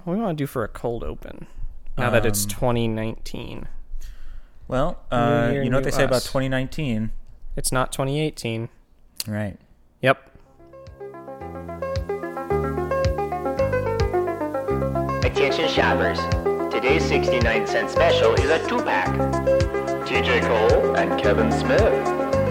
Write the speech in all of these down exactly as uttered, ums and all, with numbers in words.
What do we want to do for a cold open? Now um, that it's twenty nineteen. Well, uh, year, you know what they us. say about twenty nineteen? It's not twenty eighteen. Right. Yep. Attention shoppers. Today's sixty-nine cent special is a two-pack. T J Cole and Kevin Smith.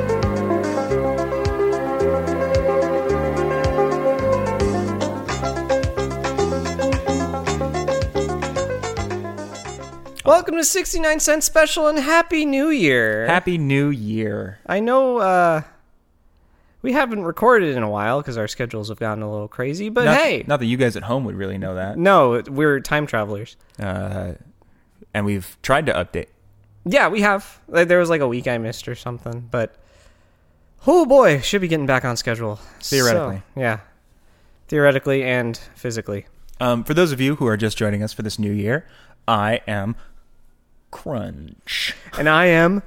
Welcome to sixty-nine cent special and Happy New Year. Happy New Year. I know uh, we haven't recorded in a while because our schedules have gotten a little crazy, but not, hey. Not that you guys at home would really know that. No, we're time travelers. Uh, and we've tried to update. Yeah, we have. There was like a week I missed or something, but oh boy, should be getting back on schedule. Theoretically. So, yeah. Theoretically and physically. Um, for those of you who are just joining us for this new year, I am Crunch. And I am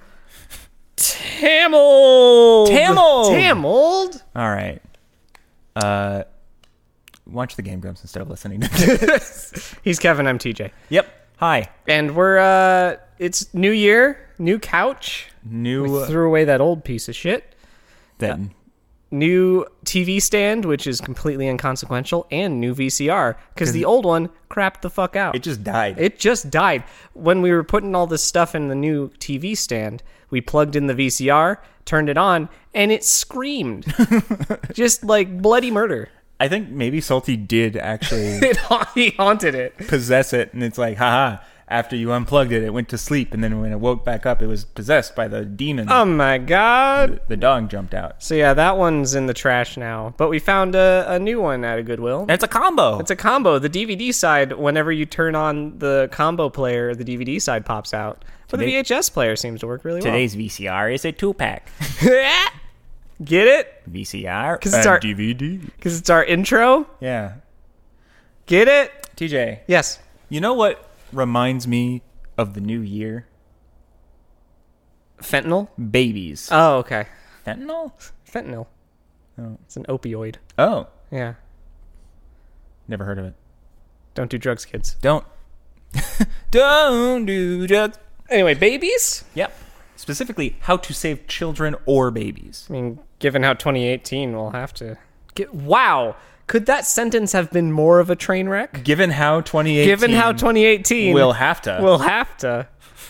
Tamold. Tamold. Tamold. All right. Uh, watch the Game Grumps instead of listening to this. He's Kevin. I'm T J. Yep. Hi. And we're, uh, it's New Year, new couch. New. We threw away that old piece of shit. Then. Uh, new T V stand, which is completely inconsequential, and new V C R, because the old one crapped the fuck out. It just died. It just died. When we were putting all this stuff in the new T V stand, we plugged in the V C R, turned it on, and it screamed. Just like bloody murder. I think maybe Salty did actually it, he haunted it. Possess it, and it's like, haha, after you unplugged it, it went to sleep, and then when it woke back up, it was possessed by the demon. Oh my god. The, the dog jumped out. So yeah, that one's in the trash now. But we found a, a new one at a Goodwill. It's a combo. It's a combo. The D V D side, whenever you turn on the combo player, the D V D side pops out. But Today, the V H S player seems to work really well. Today's V C R is a two-pack. Get it? V C R Cause and it's our, D V D. Because it's our intro? Yeah. Get it? T J. Yes. You know what reminds me of the new year? Fentanyl? Babies. Oh, okay. Fentanyl? Fentanyl. Oh. It's an opioid. Oh. Yeah. Never heard of it. Don't do drugs, kids. Don't. Don't do drugs. Anyway, babies? Yep. Specifically, how to save children or babies. I mean, given how twenty eighteen will have to... Get, wow! Could that sentence have been more of a train wreck? Given how twenty eighteen... Given how twenty eighteen... Will have to. Will have to.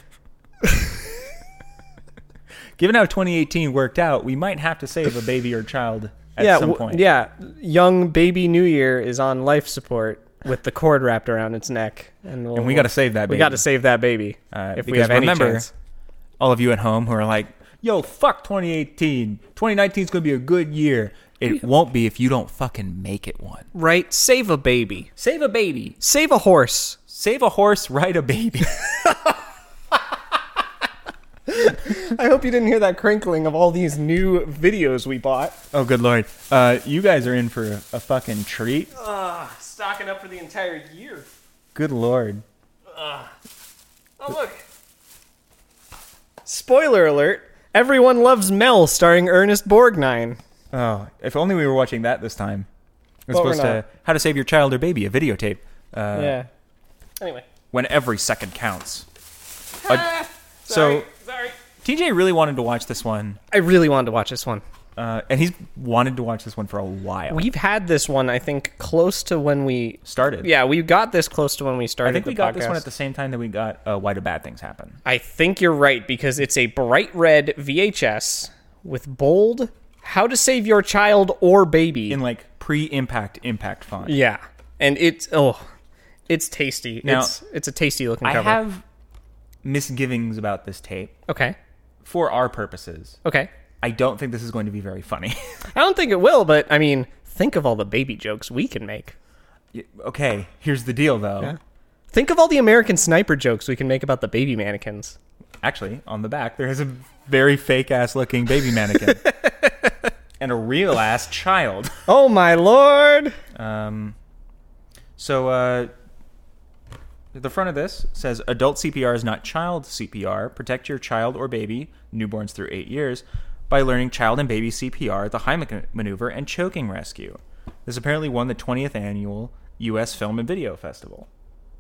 Given how twenty eighteen worked out, we might have to save a baby or child at yeah, some point. W- yeah, young baby New Year is on life support with the cord wrapped around its neck. And, we'll, and we got to save that baby. We got to save that baby. Uh, if we have any remember, chance. All of you at home who are like, yo, fuck twenty eighteen. twenty nineteen is going to be a good year. It won't be if you don't fucking make it one. Right? Save a baby. Save a baby. Save a horse. Save a horse, ride a baby. I hope you didn't hear that crinkling of all these new videos we bought. Oh, good lord. Uh, you guys are in for a, a fucking treat. Uh, stocking up for the entire year. Good lord. Uh, oh, look. Spoiler alert. Everyone Loves Mel starring Ernest Borgnine. Oh, if only we were watching that this time. It was But we're supposed to... not. How to Save Your Child or Baby, a videotape. Uh, Yeah. Anyway. When every second counts. Ah, Uh, sorry, so, sorry. T J really wanted to watch this one. I really wanted to watch this one. Uh, and he's wanted to watch this one for a while. We've had this one, I think, close to when we... started. Yeah, we got this close to when we started I think the we got podcast. this one at the same time that we got uh, Why Do Bad Things Happen? I think you're right, because it's a bright red V H S with bold, How to Save Your Child or Baby. In like pre-impact impact font. Yeah. And it's, oh, it's tasty. Now, it's, it's a tasty looking I cover. have misgivings about this tape. Okay. For our purposes. Okay. I don't think this is going to be very funny. I don't think it will, but, I mean, think of all the baby jokes we can make. Okay, here's the deal, though. Yeah. Think of all the American Sniper jokes we can make about the baby mannequins. Actually, on the back, there is a very fake-ass looking baby mannequin. And a real-ass child. Oh, my lord! Um, so, uh... the front of this says, adult C P R is not child C P R. Protect your child or baby, newborns through eight years, by learning child and baby C P R, the Heimlich maneuver, and choking rescue. This apparently won the twentieth annual U S Film and Video Festival.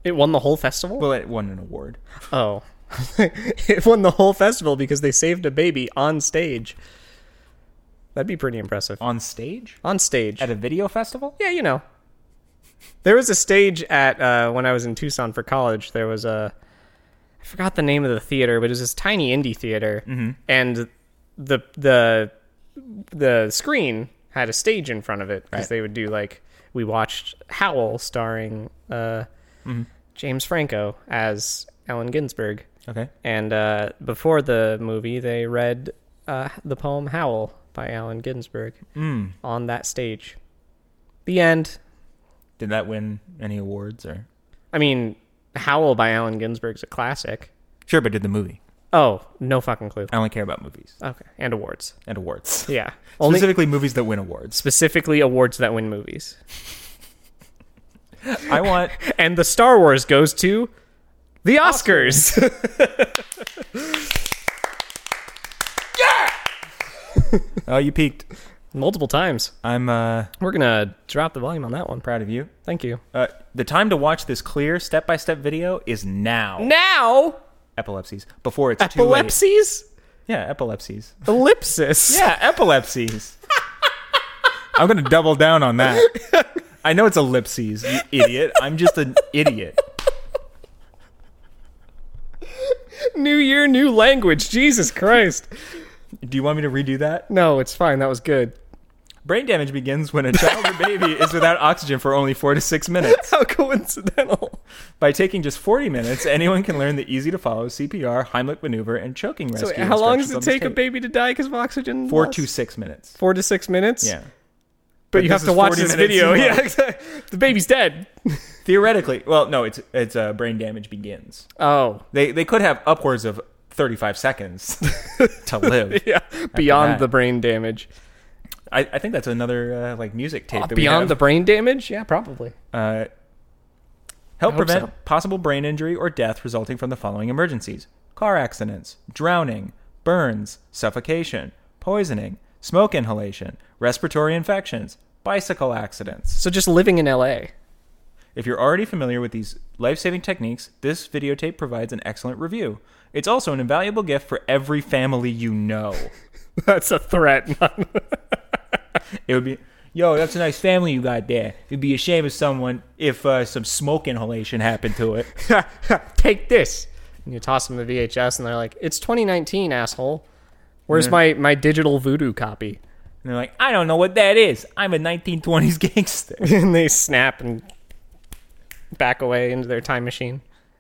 It won the whole festival? Well, it won an award. Oh. It won the whole festival because they saved a baby on stage. That'd be pretty impressive. On stage? On stage. At a video festival? Yeah, you know. There was a stage at, uh, when I was in Tucson for college, there was a, I forgot the name of the theater, but it was this tiny indie theater. Mm-hmm. And the, the, the screen had a stage in front of it because Right. they would do like, we watched Howl starring, uh, Mm-hmm. James Franco as Allen Ginsberg. Okay. And, uh, before the movie, they read, uh, the poem Howl by Allen Ginsberg Mm. on that stage. The end. Did that win any awards or? I mean, Howl by Allen Ginsberg's a classic. Sure, but did the movie? Oh, no fucking clue. I only care about movies Okay, and awards. and awards. Yeah, only Specifically movies that win awards. specifically awards that win movies. I want And the Star Wars goes to the Oscars. Oh, you peaked. Multiple times. I'm uh, We're gonna drop the volume on that one. proud of you. Thank you. Uh, the time to watch this clear step-by-step video is now. Now, Epilepsies. Before it's too late. epilepsies, Yeah, epilepsies. ellipsis. Yeah, epilepsies. I'm going to double down on that. I know it's ellipses, you idiot. I'm just an idiot. New year, new language. Jesus Christ. Do you want me to redo that? No, it's fine. That was good. Brain damage begins when a child or baby is without oxygen for only four to six minutes. How coincidental. By taking just forty minutes, anyone can learn the easy-to-follow C P R, Heimlich maneuver, and choking So rescue how long does instructions it on this take a tape. baby to die because of oxygen Four loss? to six minutes. Four to six minutes? Yeah. But, But you this have to is watch forty this minutes video. long. Yeah, exactly. The baby's dead. Theoretically, well, no, it's it's uh, brain damage begins. Oh. They they could have upwards of thirty-five seconds to live. Yeah. Beyond that. the brain damage. I, I think that's another uh, like music tape. Oh, that we beyond have. the brain damage? Yeah, probably. Uh, help I hope prevent so. possible brain injury or death resulting from the following emergencies: car accidents, drowning, burns, suffocation, poisoning, smoke inhalation, respiratory infections, bicycle accidents. So just living in L A. If you're already familiar with these life-saving techniques, this videotape provides an excellent review. It's also an invaluable gift for every family you know. That's a threat. It would be, yo, that's a nice family you got there. It'd be a shame if someone, if uh, some smoke inhalation happened to it. Take this. And you toss them the V H S and they're like, it's twenty nineteen, asshole. Where's my, my digital voodoo copy? And they're like, I don't know what that is. I'm a nineteen twenties gangster. And they snap and back away into their time machine.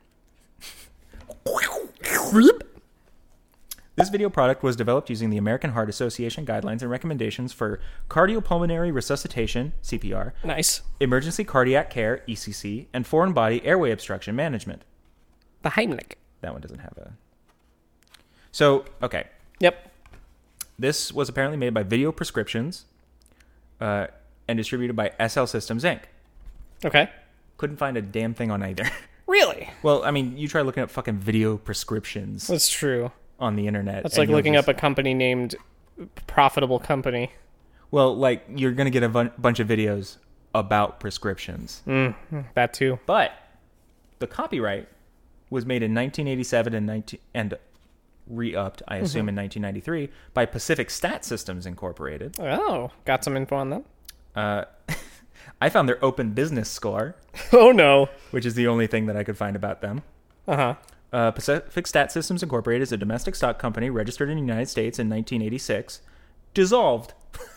This video product was developed using the American Heart Association guidelines and recommendations for cardiopulmonary resuscitation, C P R, Nice. emergency cardiac care, E C C, and foreign body airway obstruction management. The Heimlich. That one doesn't have a... So, okay. Yep. This was apparently made by Video Prescriptions uh, and distributed by S L Systems, Incorporated. Okay. Couldn't find a damn thing on either. Really? Well, I mean, you try looking up fucking video prescriptions That's true. on the internet. That's and like you'll looking just- up a company named Profitable Company. Well, like, you're going to get a bun- bunch of videos about prescriptions. That too. But the copyright was made in nineteen eighty-seven and nineteen and re-upped, I assume, in nineteen ninety-three by Pacific Stat Systems Incorporated. Oh, got some info on them. Uh, I found their open business score, Oh no. which is the only thing that I could find about them. Uh-huh. Uh, Pacific Stat Systems Incorporated is a domestic stock company registered in the United States in nineteen eighty-six. Dissolved.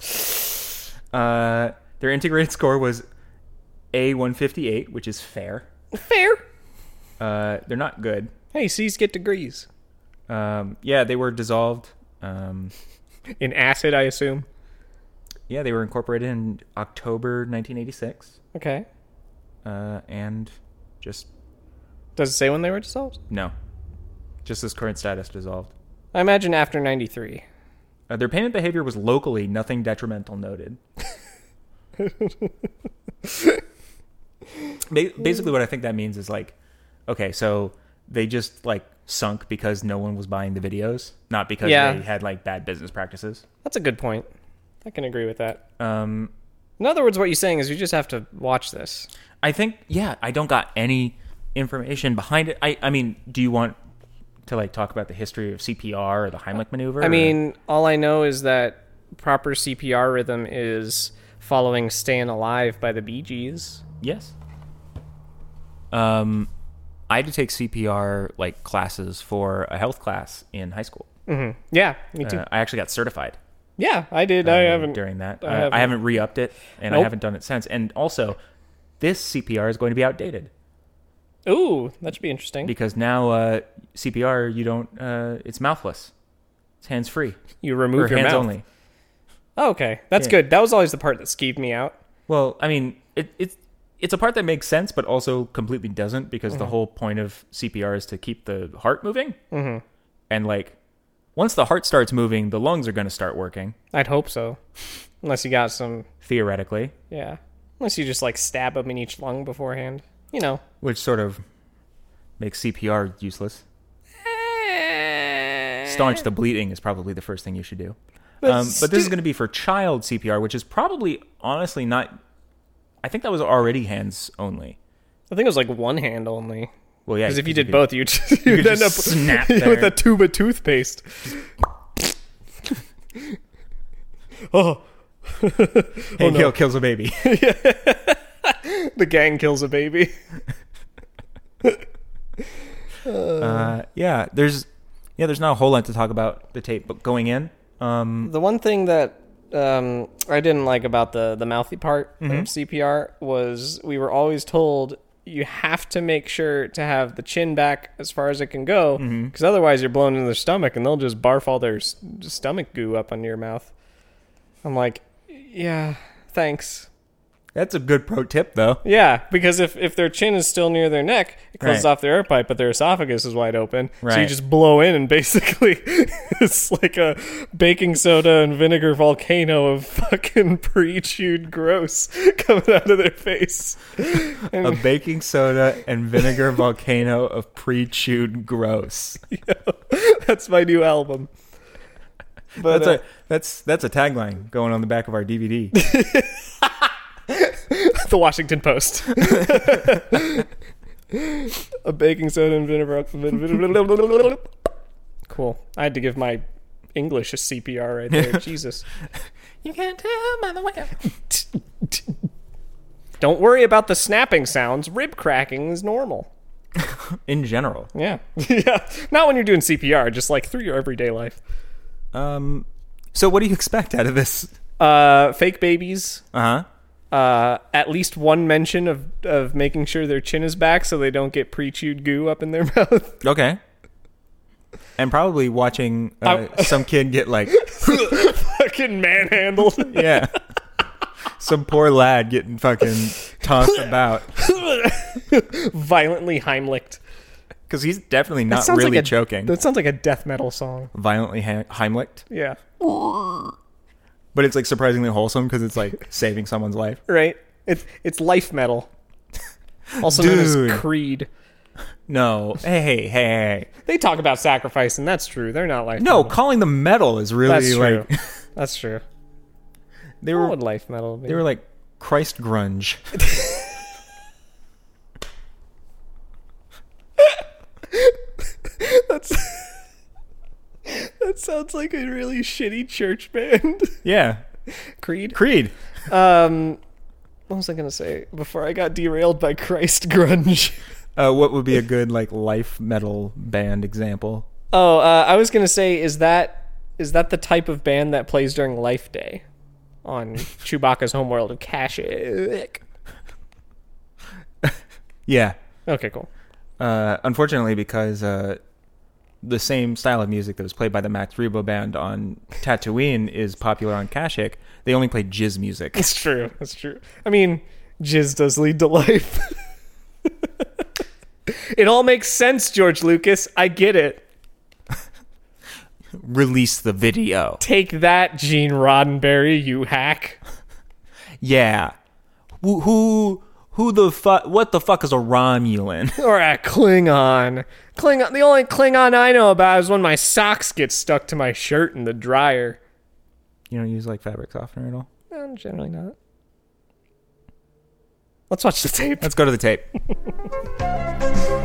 uh, their integrated score was A one fifty-eight, which is fair. Fair. Uh, they're not good. Hey, C's get degrees. Um, yeah, they were dissolved. Um, In acid, I assume. yeah, they were incorporated in October nineteen eighty-six. Okay. Uh, and just, Does it say when they were dissolved? no. Just this current status dissolved. I imagine after ninety-three. Uh, their payment behavior was locally nothing detrimental noted. Ba- Basically, what I think that means is like, okay, so they just like sunk because no one was buying the videos, not because Yeah. they had like bad business practices. That's a good point. I can agree with that. Um, In other words, what you're saying is you just have to watch this. I think, yeah, I don't got any information behind it. I, I mean, do you want to like talk about the history of C P R or the Heimlich maneuver? I or? mean, all I know is that proper C P R rhythm is following "Stayin' Alive" by the Bee Gees. Yes. Um, I had to take C P R like classes for a health class in high school. Mm-hmm. Yeah, me too. Uh, I actually got certified. Yeah, I did. I uh, haven't during that. I I haven't, haven't, I haven't re-upped it, and Nope. I haven't done it since. And also, this C P R is going to be outdated Ooh, that should be interesting. because now uh, C P R you don't. Uh, it's mouthless. It's hands free You remove or your hands mouth. only. Oh, okay, that's Yeah. good. That was always the part that skeeved me out. Well, I mean, it, it's it's a part that makes sense, but also completely doesn't because Mm-hmm. the whole point of C P R is to keep the heart moving, Mm-hmm. and like once the heart starts moving, the lungs are going to start working I'd hope so, unless you got some. theoretically, Yeah, unless you just like stab them in each lung beforehand. You know. which sort of makes C P R useless. Staunch the bleeding is probably the first thing you should do. But Um, but this is going to be for child C P R, which is probably honestly not. I think that was already hands only. I think it was like one hand only. Well, yeah, Because if you could- did both, you'd, you'd could end up just snap with there. a tube of toothpaste. oh. Hank no. Hill kills a baby. The gang kills a baby. uh, yeah, there's yeah, there's not a whole lot to talk about the tape, but going in, um, The one thing that um, I didn't like about the, the mouthy part Mm-hmm. of C P R was we were always told you have to make sure to have the chin back as far as it can go, because Mm-hmm. otherwise you're blown into their stomach and they'll just barf all their s- stomach goo up on your mouth. I'm like, yeah, thanks. that's a good pro tip though. Yeah, because if, if their chin is still near their neck, it closes Right. off their air pipe, but their esophagus is wide open. So you Right. just blow in, and basically it's like a baking soda and vinegar volcano of fucking pre-chewed gross coming out of their face. A baking soda and vinegar volcano of pre-chewed gross. That's my new album. But That's uh, a that's that's a tagline going on the back of our D V D. the Washington Post. A baking soda and vinegar. Cool. I had to give my English a C P R right there. Jesus. You can't tell by the way. Don't worry about the snapping sounds. Rib cracking is normal. In general, Yeah. Yeah. Not when you're doing C P R, just like through your everyday life. um, so what do you expect out of this? Uh, fake babies. Uh huh. Uh, at least one mention of, of making sure their chin is back so they don't get pre-chewed goo up in their mouth. Okay. And probably watching uh, some kid get like, Fucking manhandled. yeah, some poor lad getting fucking tossed about Violently Heimlicked. because he's definitely not sounds really like a, choking. That sounds like a death metal song. Violently ha- Heimlicked, Yeah. but it's like surprisingly wholesome because it's like saving someone's life. Right? It's it's life metal. Also known Dude. as Creed. No, hey, hey, hey. They talk about sacrifice, and that's true. They're not life No, metal. calling them metal is really That's true. like That's true. they What were would life metal be? they were like Christ grunge. That's that sounds like a really shitty church band. Yeah, Creed. Creed. Um, what was I gonna say before I got derailed by Christ grunge? Uh, what would be a good like life metal band example? Oh, uh, I was gonna say, is that is that the type of band that plays during Life Day on Chewbacca's homeworld of Kashyyyk? Yeah. Okay, cool. Uh, unfortunately, because uh, the same style of music that was played by the Max Rebo band on Tatooine is popular on Kashyyyk, they only play jizz music. It's true. It's true. I mean, jizz does lead to life. It all makes sense, George Lucas. I get it. Release the video. Take that, Gene Roddenberry, you hack. Yeah. Who who, who the fuck? What the fuck is a Romulan? Or a Klingon. Klingon. The only Klingon I know about is when my socks get stuck to my shirt in the dryer. You don't use like fabric softener at all? No, generally not. Let's watch the tape. Let's go to the tape.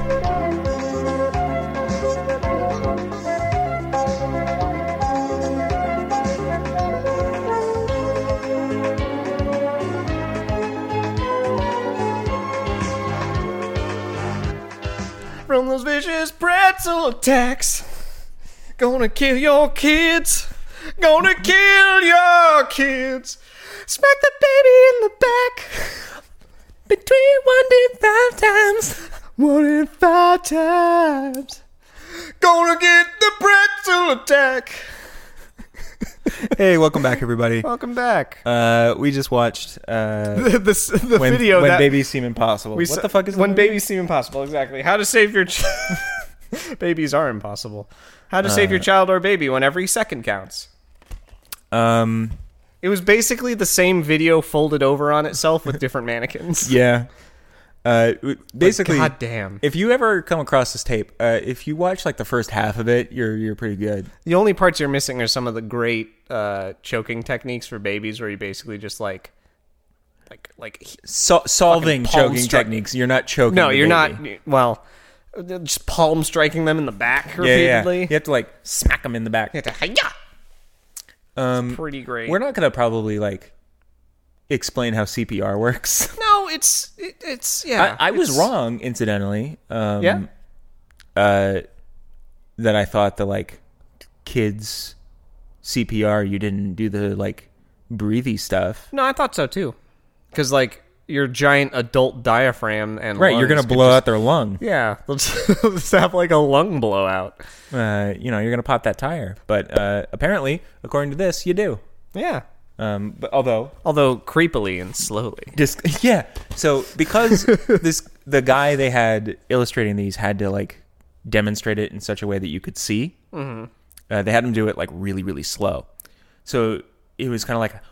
from those vicious pretzel attacks. Gonna kill your kids. Gonna kill your kids. Smack the baby in the back. Between one and five times. One and five times. Gonna get the pretzel attack. Hey, welcome back, everybody. Welcome back. Uh, we just watched uh, The, the, the when, video when that babies seem impossible. we What sa- the fuck is when the movie? babies seem impossible? Exactly. How to save your ch- babies are impossible. How to save your child or baby when every second counts. Um, It was basically the same video folded over on itself with different mannequins. yeah. Uh, w- basically, God damn. if you ever come across this tape, uh, if you watch like the first half of it, you're you're pretty good. The only parts you're missing are some of the great uh, choking techniques for babies, where you basically just like, like, like. So- solving Fucking palm choking stri- techniques. You're not choking. No, the you're baby. not. Well, just palm striking them in the back Yeah, yeah, repeatedly. yeah. You have to like smack them in the back. You have to, hi-ya! Um, Pretty great. we're not gonna probably like explain how C P R works. No, it's it, it's yeah. I, I was it's- wrong, incidentally. Um, Yeah? Uh, that I thought the like kids C P R, you didn't do the like breathy stuff. No, I thought so too. Because like your giant adult diaphragm and Right, you're gonna lungs could blow just- out their lung. Yeah, let's, let's have like a lung blowout. Uh, you know, you're gonna pop that tire. But uh, apparently, according to this, you do. Yeah, Um, but although although creepily and slowly. Just yeah. So because this the guy they had illustrating these had to like demonstrate it in such a way that you could see. Mm-hmm. Uh, they had him do it like really really slow. So it was kind of like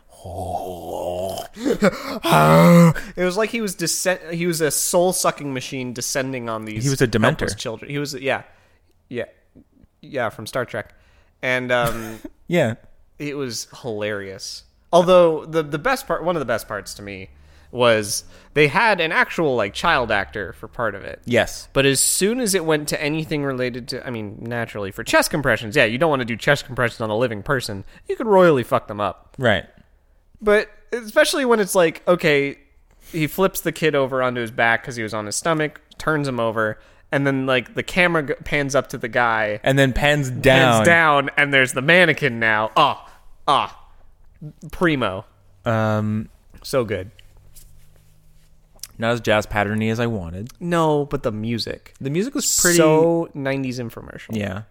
It was like he was descend. He was a soul sucking machine descending on these. He was a Dementor. helpless children. He was yeah, yeah, yeah from Star Trek, and um, yeah. it was hilarious. Although the the best part, one of the best parts to me, was they had an actual like child actor for part of it. Yes. But as soon as it went to anything related to, I mean, naturally for chest compressions, yeah, you don't want to do chest compressions on a living person. You could royally fuck them up. Right. But especially when it's like, okay, he flips the kid over onto his back because he was on his stomach, turns him over, and then like the camera g- pans up to the guy, And then pans down. pans down, and there's the mannequin now. Ah, ah, primo, Um, so good. not as jazz patterny as I wanted. No, but the music, The music was pretty. so nineties infomercial. yeah.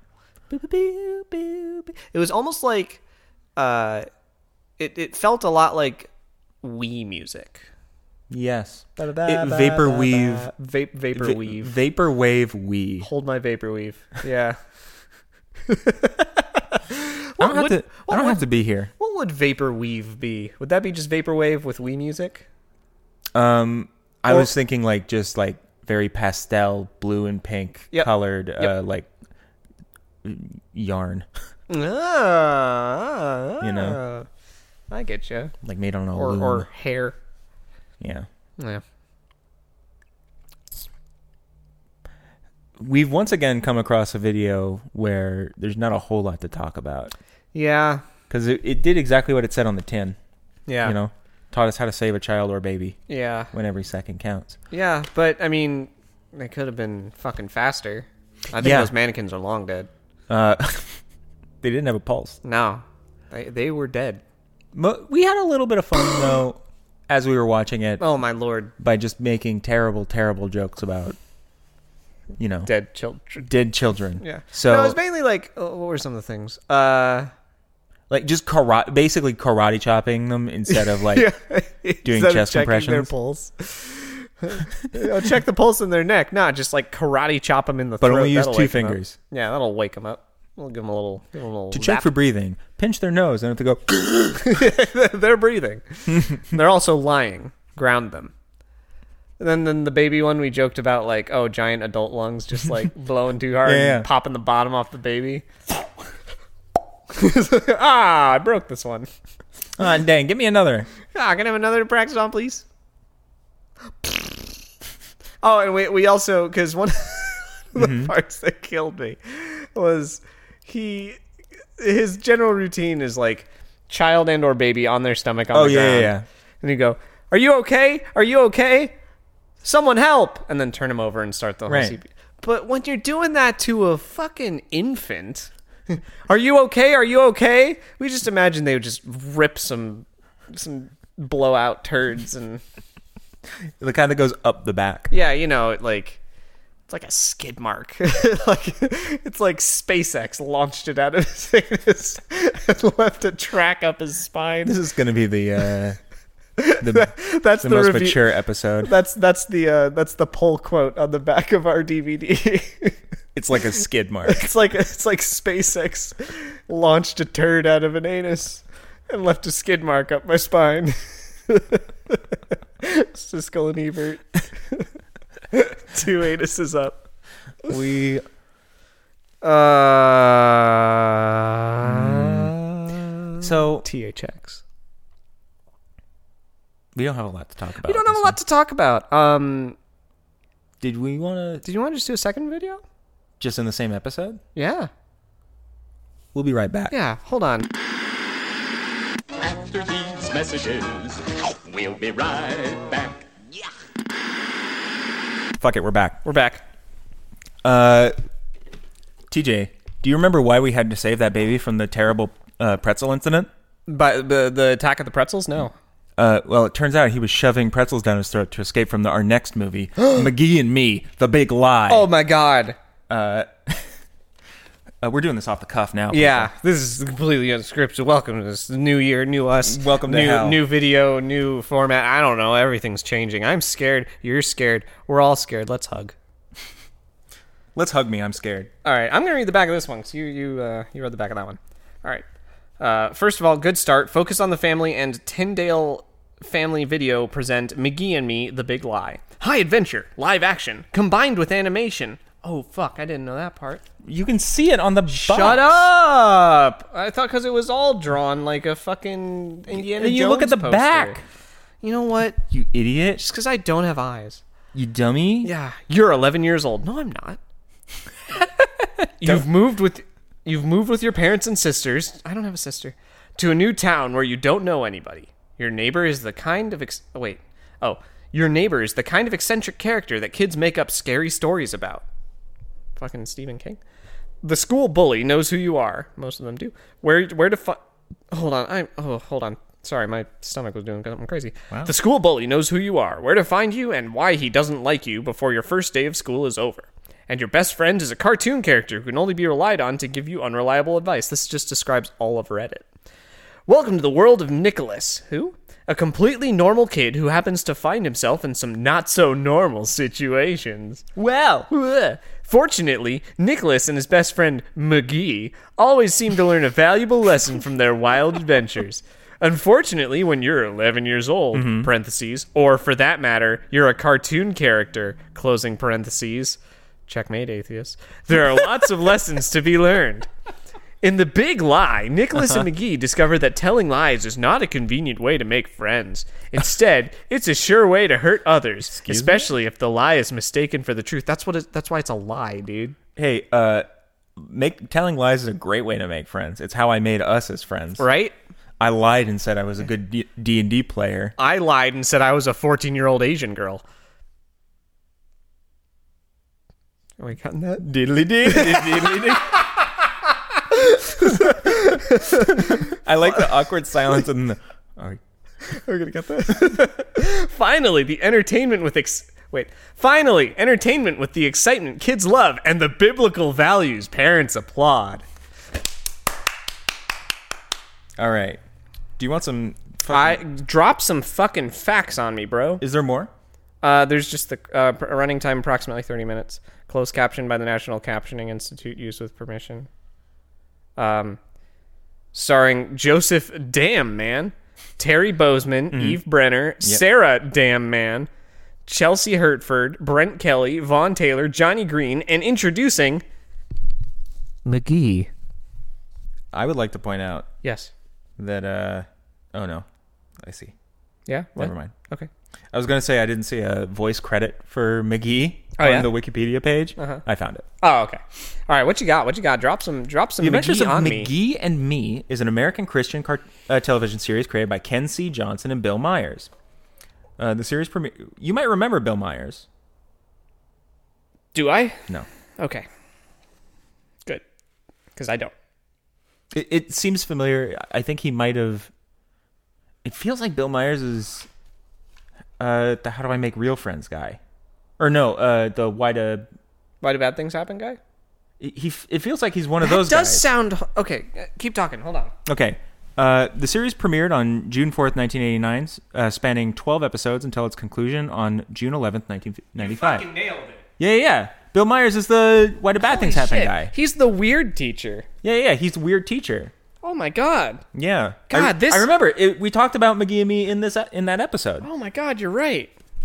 It was almost like, uh, it it felt a lot like Wii music. Yes. It, vaporwave. Vape, vapor Va- weave. Vaporwave Wii. Hold my vapor weave. Yeah. I don't have would- to. I what don't would- have to be here. What would vapor weave be? Would that be just vaporwave with Wii music? Um, I Or- was thinking like just like very pastel, blue and pink Yep. colored, uh, Yep. like yarn, Ah, You know. I get you. like made on a Or loom. or hair. Yeah. Yeah. We've once again come across a video where there's not a whole lot to talk about Yeah. because it, it did exactly what it said on the tin. Yeah. You know, taught us how to save a child or baby Yeah. when every second counts. Yeah, but I mean, they could have been fucking faster. I think Yeah. those mannequins are long dead. Uh, they didn't have a pulse. No, they they were dead. Mo- We had a little bit of fun though as we were watching it Oh my lord, by just making terrible, terrible jokes about, you know, dead children. dead children. Yeah. So no, it was mainly like, oh, what were some of the things? Uh, like just karate, basically karate chopping them instead of like doing Instead of chest checking their compressions. pulse. I'll check the pulse in their neck. Nah, just like karate chop them in the But throat. only use That'll two wake 'em up. fingers. Yeah, that'll wake them up. We'll give them a little, give 'em a little to check zap. for breathing. Pinch their nose and have to go. They're breathing. They're also lying. Ground them. And then, then the baby one, we joked about like, oh, giant adult lungs just like blowing too hard Yeah, and yeah. popping the bottom off the baby. Ah, I broke this one. Ah, dang! Give me another. Ah, can I have another to practice on, please? Oh, and we we also, because one of the Mm-hmm. parts that killed me was he, his general routine is like child and or baby on their stomach on Oh, the yeah, ground. yeah, yeah. And you go, are you okay? Are you okay? Someone help! And then turn him over and start the whole Right. C P R. But when you're doing that to a fucking infant, are you okay? Are you okay? We just imagine they would just rip some some blowout turds and The kind that goes up the back. yeah, you know, it like it's like a skid mark. Like it's like SpaceX launched it out of his anus and left a track up his spine. This is going to be the uh, the, That's the, the, most review- mature episode. That's that's the uh, that's the poll quote on the back of our D V D. It's like a skid mark. It's like it's like SpaceX launched a turd out of an anus and left a skid mark up my spine. Siskel and Ebert. Two anuses up. We Uh, so T H X. we don't have a lot to talk about. We don't have a lot to talk about. Um, Did we want to did you want to just do a second video? just in the same episode? Yeah. We'll be right back. Yeah. Hold on. After these messages, we'll be right back. Fuck it, we're back. We're back. Uh, T J, do you remember why we had to save that baby from the terrible uh, pretzel incident? But the the attack of the pretzels? No. Uh, well, it turns out he was shoving pretzels down his throat to escape from the, our next movie, McGee and Me, The Big Lie. Oh my god. Uh, uh, we're doing this off the cuff now. Yeah, this is completely unscripted. Welcome to this new year, new us. Welcome to new, hell. New video, new format. I don't know. Everything's changing. I'm scared. You're scared. We're all scared. Let's hug. Let's hug me. I'm scared. All right, I'm gonna read the back of this one because you you uh, you read the back of that one. All right. Uh, first of all, good start. Focus on the family and Tyndale Family Video present McGee and Me: The Big Lie. High adventure, live action, combined with animation. Oh fuck! I didn't know that part. You can see it on the box. Shut up! I thought because it was all drawn like a fucking Indiana You Jones look at the poster. back. You know what? You idiot. Just because I don't have eyes. You dummy. Yeah, you're eleven years old. No, I'm not. You've moved with you've moved with your parents and sisters. I don't have a sister. To a new town where you don't know anybody. Your neighbor is the kind of ex- oh, wait. Oh, your neighbor is the kind of eccentric character that kids make up scary stories about. Fucking Stephen King. The school bully knows who you are. Most of them do. Where where to find? Hold on. I oh hold on. Sorry, my stomach was doing something crazy. Wow. The school bully knows who you are, where to find you, and why he doesn't like you before your first day of school is over. And your best friend is a cartoon character who can only be relied on to give you unreliable advice. This just describes all of Reddit. Welcome to the world of Nicholas, who? A completely normal kid who happens to find himself in some not-so-normal situations. Well, ugh. Fortunately, Nicholas and his best friend, McGee, always seem to learn a valuable lesson from their wild adventures. Unfortunately, when you're eleven years old, Mm-hmm. parentheses, or for that matter, you're a cartoon character, closing parentheses, checkmate, atheist, there are lots of lessons to be learned. In The Big Lie, Nicholas Uh-huh. and McGee discover that telling lies is not a convenient way to make friends. Instead, it's a sure way to hurt others, Excuse me? especially if the lie is mistaken for the truth. That's what. It, that's why it's a lie, dude. Hey, uh, make telling lies is a great way to make friends. It's how I made us as friends. Right? I lied and said I was a good D and D player. I lied and said I was a fourteen-year-old Asian girl. Are we cutting that? Diddly dee, diddly dee. I like the awkward silence and the. Oh, We're gonna get that. Finally, the entertainment with ex- wait. Finally, entertainment with the excitement kids love and the biblical values parents applaud. all right. Do you want some? I Fucking, drop some fucking facts on me, bro. is there more? Uh, there's just the uh, pr- running time approximately thirty minutes. Closed caption by the National Captioning Institute, used with permission. Um, starring Joseph Damn Man, Terry Bozeman, Eve Brenner, Sarah Damn Man, Chelsea Hertford, Brent Kelly, Vaughn Taylor, Johnny Green, and introducing McGee. I would like to point out Yes. that. uh Oh no, I see. Yeah. What? Never mind. Okay. I was gonna say I didn't see a voice credit for McGee Oh, on yeah? the Wikipedia page. Uh-huh. I found it. Oh, okay. All right. What you got? What you got? Drop some. Drop some The Adventures McGee of on me. McGee and Me is an American Christian car- uh, television series created by Ken C. Johnson and Bill Myers. Uh, the series premiere. You might remember Bill Myers. Do I? No. Okay. Good. Because I don't. It, it seems familiar. I think he might have. It feels like Bill Myers is uh, the How Do I Make Real Friends guy. Or no, uh, the Why Do... Why do bad things happen guy? He, it feels like he's one of That those does guys. sound... Okay, uh, keep talking. Hold on. Okay. Uh, the series premiered on June fourth, nineteen eighty-nine, uh, spanning twelve episodes until its conclusion on June eleventh, nineteen ninety-five. You fucking nailed it. Yeah, yeah, yeah. Bill Myers is the Why Do Bad Holy Things Happen shit. guy. He's the weird teacher. Yeah, yeah, he's a weird teacher. Oh my god. Yeah. God, I, this- I remember it, we talked about McGee and Me in this in that episode. Oh my god, you're right.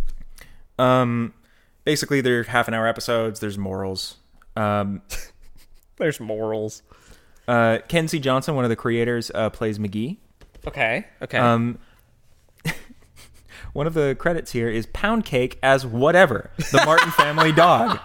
Um, basically, they're half an hour episodes. There's morals. Um, There's morals. uh, Ken C. Johnson, one of the creators, uh, plays McGee. Okay, okay. Um, one of the credits here is Pound Cake as Whatever, the Martin family dog.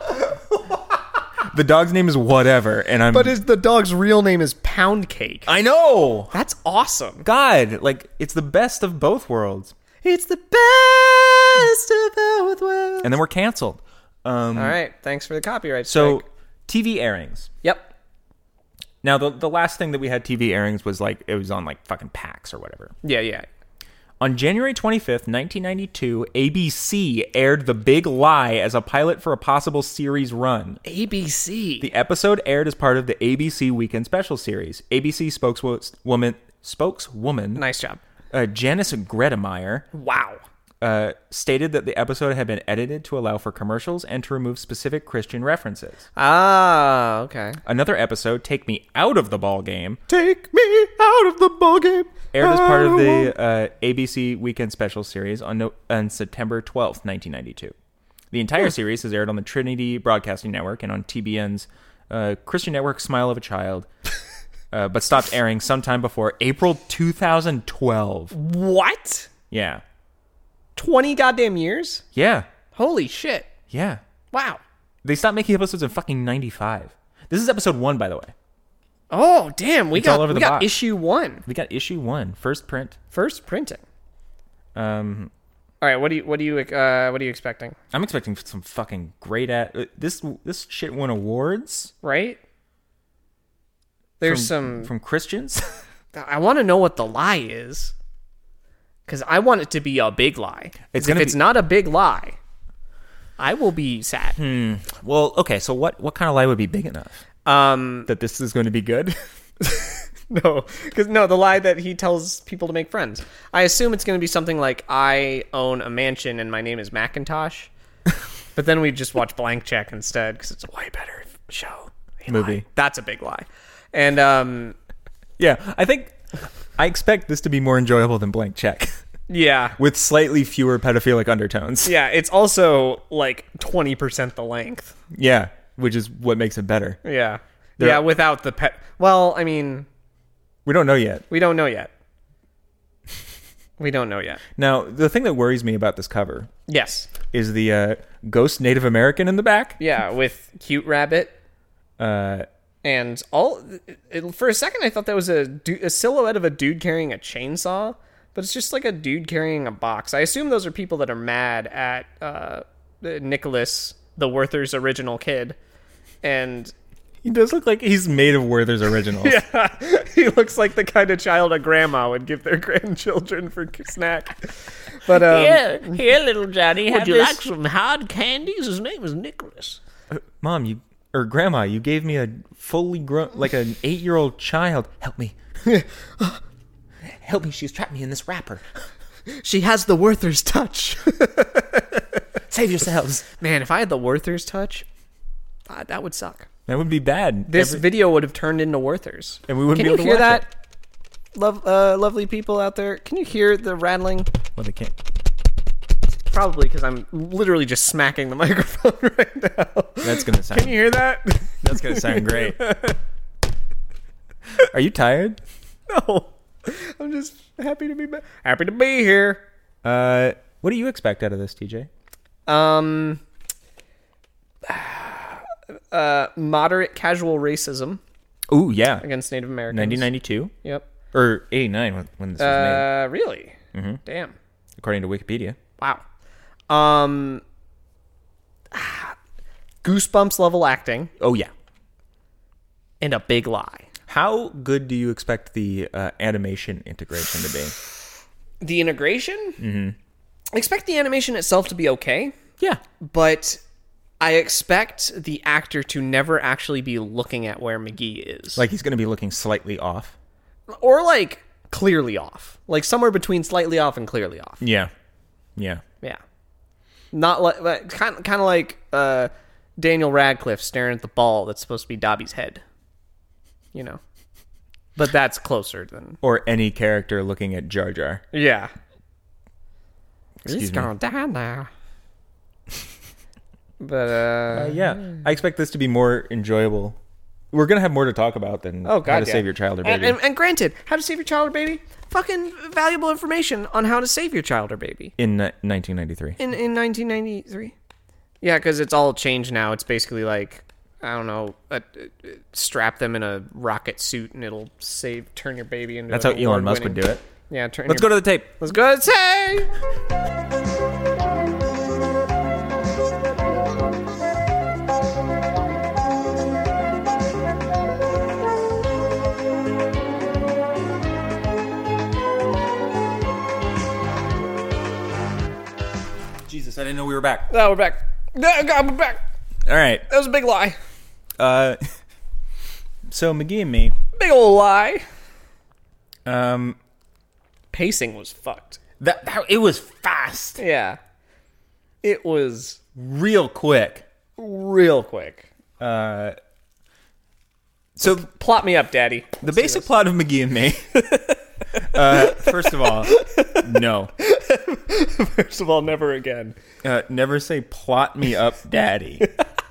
The dog's name is Whatever, and I'm. but his, the dog's real name is Pound Cake. I know. That's awesome. God, like it's the best of both worlds. It's the best of both worlds. And then we're canceled. Um, All right, thanks for the copyright so strike. T V airings. Yep. Now the the last thing that we had T V airings was like it was on like fucking PAX or whatever. Yeah, yeah. On January twenty-fifth, nineteen ninety-two, A B C aired The Big Lie as a pilot for a possible series run. A B C. The episode aired as part of the A B C Weekend Special series. A B C spokeswoman spokeswoman Nice job. uh, Janice Gredemeyer Wow. uh, stated that the episode had been edited to allow for commercials and to remove specific Christian references. Ah, okay. Another episode, Take Me Out of the Ball Game, Take me out of the ballgame. aired as part of the uh, A B C Weekend Special series on, no- on September twelfth, nineteen ninety-two. The entire series is aired on the Trinity Broadcasting Network and on T B N's uh, Christian network Smile of a Child, uh, but stopped airing sometime before April two thousand twelve. What? Yeah. twenty goddamn years? Yeah. Holy shit. Yeah. Wow. They stopped making episodes in fucking ninety-five. This is episode one, by the way. Oh, damn. We It's got, all over we the got box. issue one. We got issue one, first print. First printing. Um, All right, what do you what do you uh what are you expecting? I'm expecting some fucking great at uh, this. This shit won awards. Right? There's from, some from Christians. I want to know what the lie is. Cuz I want it to be a big lie. 'Cause It's if gonna it's be- not a big lie, I will be sad. Well, okay. So what? What kind of lie would be big enough Um that this is going to be good? no, cuz no, the lie that he tells people to make friends. I assume it's going to be something like I own a mansion and my name is Macintosh. But then we just watch Blank Check instead cuz it's a way better show. A Movie. lie. That's a big lie. And um Yeah, I think I expect this to be more enjoyable than Blank Check, yeah. with slightly fewer pedophilic undertones. Yeah, it's also like twenty percent the length. Yeah, which is what makes it better. Yeah. There- yeah, without the pet. Well, I mean, We don't know yet. we don't know yet. We don't know yet. Now, the thing that worries me about this cover Yes. is the uh, ghost Native American in the back. Yeah, with Cute Rabbit Uh, and all. It, for a second, I thought that was a, du- a silhouette of a dude carrying a chainsaw, but it's just like a dude carrying a box. I assume those are people that are mad at uh, Nicholas, the Werther's original kid, and he does look like he's made of Werther's originals. yeah, he looks like the kind of child a grandma would give their grandchildren for snack. But um, Here, here, little Johnny, have you this. like some hard candies? His name is Nicholas. Mom, you or Grandma, you gave me a fully grown, like an eight-year-old child. Help me. Help me. She's trapped me in this wrapper. she has the Werther's touch. Save yourselves. Man, if I had the Werther's touch, uh, that would suck. That would be bad. This Every- video would have turned into Werther's. And we wouldn't Can be you able to hear watch that? Love, uh, lovely people out there. Can you hear the rattling? well, they can't. Probably because I'm literally just smacking the microphone right now. That's gonna sound. Can you hear that? That's gonna sound great. Are you tired? No. I'm just happy to be back. Happy to be here. Uh, what do you expect out of this, T J? Um, uh, moderate casual racism Ooh, yeah. against Native Americans. nineteen ninety-two Yep. or eighty-nine when, when this was made, Uh, really? Mm-hmm. Damn. according to Wikipedia. Wow. Um, Goosebumps level acting, Oh yeah. and a big lie. How good do you expect the uh, animation integration to be? The integration? Mm-hmm. I expect the animation itself to be okay, Yeah. but I expect the actor to never actually be looking at where McGee is. Like he's going to be looking slightly off. Or, like, clearly off. Like, somewhere between slightly off and clearly off. Yeah. Yeah. Yeah. Not like, like kind, kind of like uh, Daniel Radcliffe staring at the ball that's supposed to be Dobby's head. You know? But that's closer than... Or any character looking at Jar Jar. Yeah. Excuse He's me. going down now. But, uh... Uh, yeah. I expect this to be more enjoyable. We're going to have more to talk about than Oh, God, how to yeah. save your child or And, baby. and, and granted, how to save your child or baby? Fucking valuable information on how to save your child or baby. in uh, nineteen ninety-three. In in nineteen ninety-three. Yeah, because it's all changed now. It's basically like, I don't know, uh, uh, strap them in a rocket suit and it'll save, turn your baby into That's how an Elon Musk would award-winning- do it. Yeah, turn Let's your, go to the tape. Let's go to say. Jesus, I didn't know we were back. Oh, we're back. No, God, we're back. All right. That was a big lie. Uh, so McGee and me, Big old lie. um, Pacing was fucked. that, that it was fast, Yeah. It was real quick. real quick. Uh, so Plot me up, Daddy. the basic plot of McGee and me. uh, first of all, no. First of all, never again. Uh, never say "plot me up, Daddy."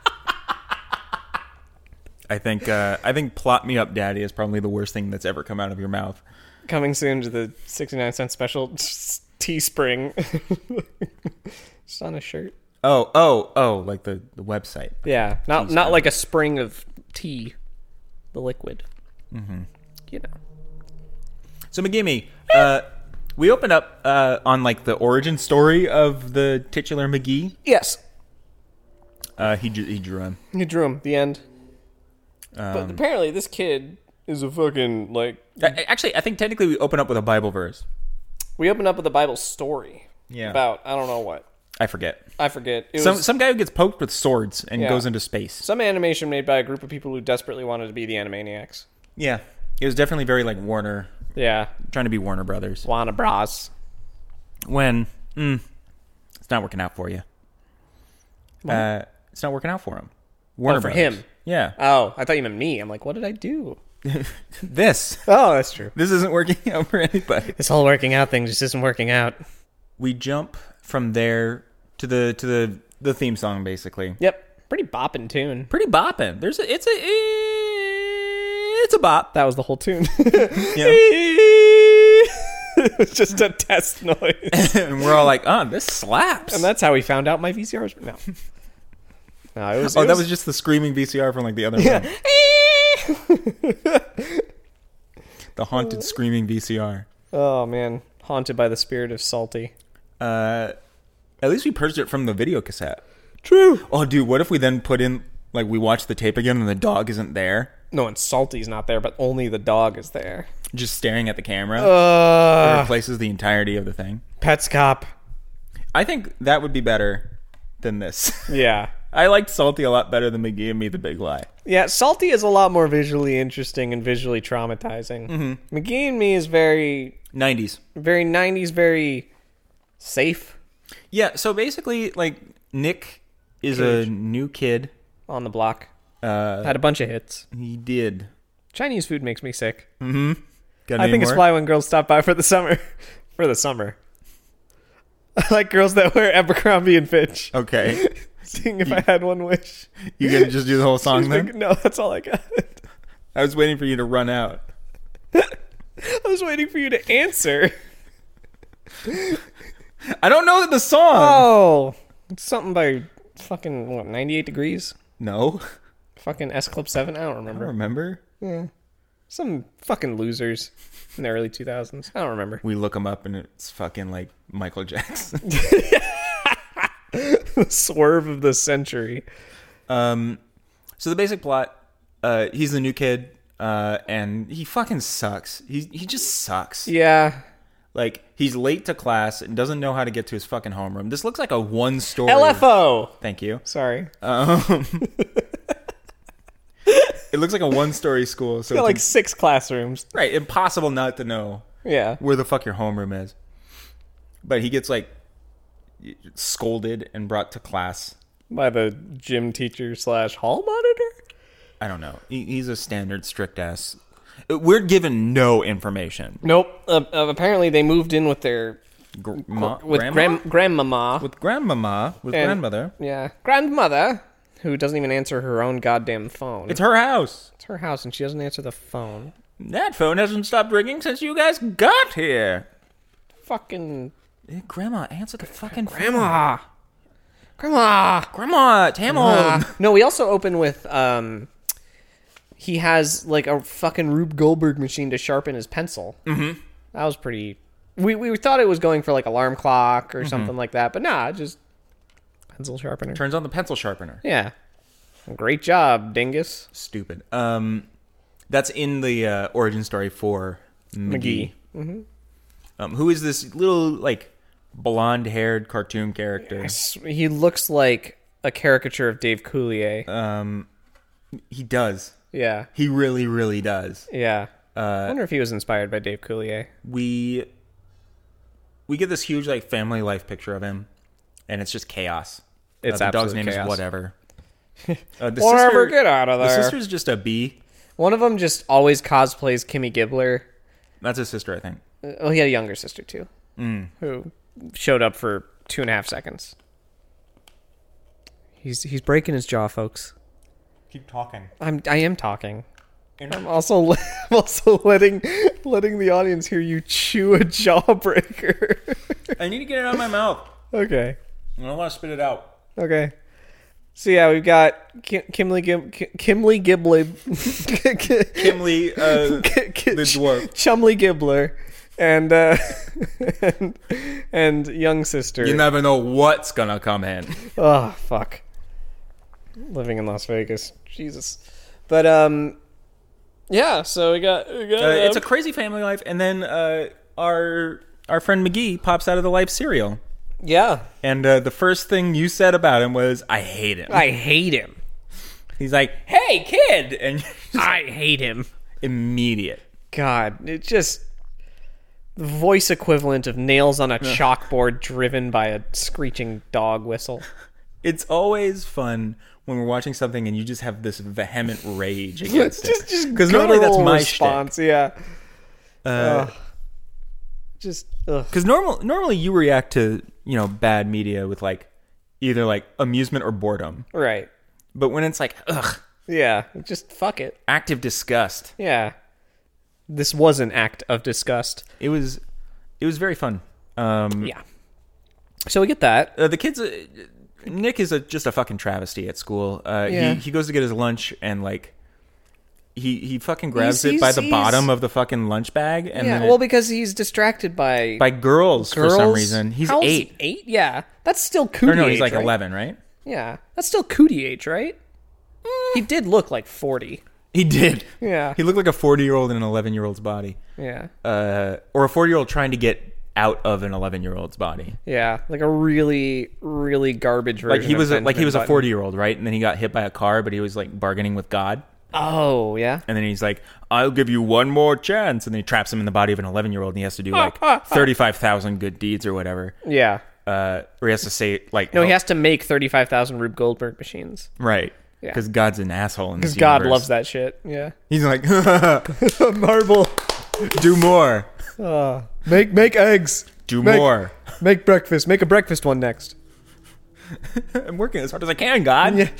I think uh, I think "plot me up, Daddy" is probably the worst thing that's ever come out of your mouth. Coming soon to the sixty-nine cent special Teespring. Just on a shirt. Oh, oh, oh! Like the, the website. Yeah, not not like a spring of tea, the liquid. Mm-hmm. You know. So McGee and me, uh, we opened up uh, on like the origin story of the titular McGee. Yes, Uh, he drew, he drew him. you drew him. The end. But apparently, this kid is a fucking like. A- Actually, I think technically we open up with a Bible verse. We opened up with a Bible story. Yeah. About I don't know what. I forget. I forget. It Some was some guy who gets poked with swords and Yeah. goes into space. some animation made by a group of people who desperately wanted to be the Animaniacs. Yeah, it was definitely very like Warner, Yeah. trying to be Warner Brothers. Wanna Bras. When mm, it's not working out for you. Uh, it's not working out for him. Warner Oh, for Brothers. him. Yeah. Oh, I thought you meant me. I'm like, what did I do? This Oh, that's true. this isn't working out for anybody. This whole working out thing just isn't working out. We jump from there to the to the the theme song basically. Yep. Pretty bopping tune. Pretty bopping. There's a it's a it's a bop. That was the whole tune. Yeah. It was just a test noise. And we're all like, oh, this slaps. And that's how we found out my V C R was... No. No, it was... oh, it that was just the screaming V C R from like the other Yeah. room. The haunted screaming V C R. Oh, man. Haunted by the spirit of Salty. Uh, at least we purged it from the video cassette. True. Oh, dude, what if we then put in, like, we watch the tape again and the dog isn't there? No, and Salty's not there, but only the dog is there. Just staring at the camera. It Uh, replaces the entirety of the thing. Pets Cop. I think that would be better than this. Yeah. I liked Salty a lot better than McGee and Me, The Big Lie. Yeah, Salty is a lot more visually interesting and visually traumatizing. Mm-hmm. McGee and Me is very, nineties. very nineties, very safe Yeah, so basically, like, Nick is a new kid. on the block. Uh, Had a bunch of hits. he did. Chinese food makes me sick. Got I any think it's more? why when girls stop by for the summer. For the summer. I like girls that wear Abercrombie and Fitch. Okay. Seeing if I had one wish. You gonna just do the whole song She's then? like, no, that's all I got. I was waiting for you to run out. I was waiting for you to answer. I don't know the song. Oh, it's something by fucking what? ninety-eight degrees. No. Fucking S Club Seven. I don't I remember. don't remember. Some fucking losers in the early two thousands. I don't remember. We look him up and it's fucking like Michael Jackson. The swerve of the century. Um, so the basic plot, uh, he's the new kid, uh, and he fucking sucks. He he just sucks. Yeah. Like, he's late to class and doesn't know how to get to his fucking homeroom. This looks like a one-story... L F O. Thank you. Sorry. Um, it looks like a one-story school. So Got it's like six classrooms. right, impossible not to know Yeah. where the fuck your homeroom is. But he gets, like, scolded and brought to class. By the gym teacher slash hall monitor? I don't know. He, he's a standard strict-ass... We're given no information. Nope. Uh, uh, apparently they moved in with their... Gr- ma- With grandma? gran- grandmama. With grandmama, with And- grandmother. Yeah. Grandmother, who doesn't even answer her own goddamn phone. It's her house. It's her house and she doesn't answer the phone. That phone hasn't stopped ringing since you guys got here. Fucking... Hey, Grandma, answer the fucking phone. Grandma! Grandma! Grandma, Tamil. Uh, no, we also open with... um. He has, like, a fucking Rube Goldberg machine to sharpen his pencil. Mm-hmm. That was pretty... We we thought it was going for, like, alarm clock or mm-hmm. something like that, but nah, just pencil sharpener. Turns on the pencil sharpener. Yeah. Great job, dingus. Stupid. Um, that's in the uh, origin story for McGee. McGee. Mm-hmm. Um, who is this little, like, blonde-haired cartoon character? He looks like a caricature of Dave Coulier. Um, he does. Yeah. He really, really does. Yeah. Uh, I wonder if he was inspired by Dave Coulier. We we get this huge like family life picture of him, and it's just chaos. It's uh, the dog's absolute name chaos. is whatever. Uh, the Whatever, sister, get out of The there. sister's just a bee. One of them just always cosplays Kimmy Gibbler. That's his sister, I think. Uh, Oh, he had a younger sister too, Mm. who showed up for two and a half seconds. He's he's breaking his jaw, folks. Keep talking. I'm I am talking. I'm also I'm also letting letting the audience hear you chew a jawbreaker. I need to get it out of my mouth. Okay. I don't want to spit it out. Okay. So yeah, we've got Kim, Kimley Gib, Kim, Kimley Gibbler, Kimley, uh, the dwarf. Chumley Gibbler, and uh, and and young sister. You never know what's gonna come in. Oh fuck. Living in Las Vegas, Jesus. But um, yeah. So we got. We got Uh, it's a um, crazy family life, and then uh, our our friend McGee pops out of the life cereal, yeah. and uh, the first thing you said about him was, "I hate him." I hate him. He's like, "Hey, kid," and I hate him. immediate. God, it just the voice equivalent of nails on a chalkboard driven by a screeching dog whistle. It's always fun when we're watching something and you just have this vehement rage against just, it. just Because normally that's guttural my response. Yeah. Uh, Ugh. Just ugh. Because normal, normally you react to, you know, bad media with like either like amusement or boredom. Right. But when it's like, ugh, Yeah. Just fuck it. active disgust, Yeah. This was an act of disgust. it was, it was very fun. Um, Yeah. So we get that. uh, the kids, uh, Nick is a, just a fucking travesty at school. Uh, Yeah. he, he goes to get his lunch and like, he, he fucking grabs He's- it by he's- the he's- bottom of the fucking lunch bag. And Yeah. then Well, it, because he's distracted by by girls, girls for some reason. He's How's eight. Eight? Yeah. That's still cootie Or no, age, he's like right? eleven, right? Yeah. That's still cootie age, right? He did look like forty. He did. Yeah. He looked like a forty-year-old in an eleven-year-old's body. Yeah. Uh, or a forty-year-old trying to get out of an eleven-year-old's body. Yeah. Like a really, really garbage version Like he of was a, like he Benjamin was a Button. forty-year-old, right? And then he got hit by a car, but he was like bargaining with God. Oh, yeah? And then he's like, "I'll give you one more chance." And then he traps him in the body of an eleven-year-old, and he has to do like thirty-five thousand good deeds or whatever. Yeah. Uh, or he has to say like, No, he oh, has to make thirty-five thousand Rube Goldberg machines. right. Yeah. Because God's an asshole in this Because God universe. loves that shit. Yeah. He's like, Marble. do more, Make make eggs. do Make- more. Make breakfast. Make a breakfast one next. I'm working as hard as I can, God. Yeah.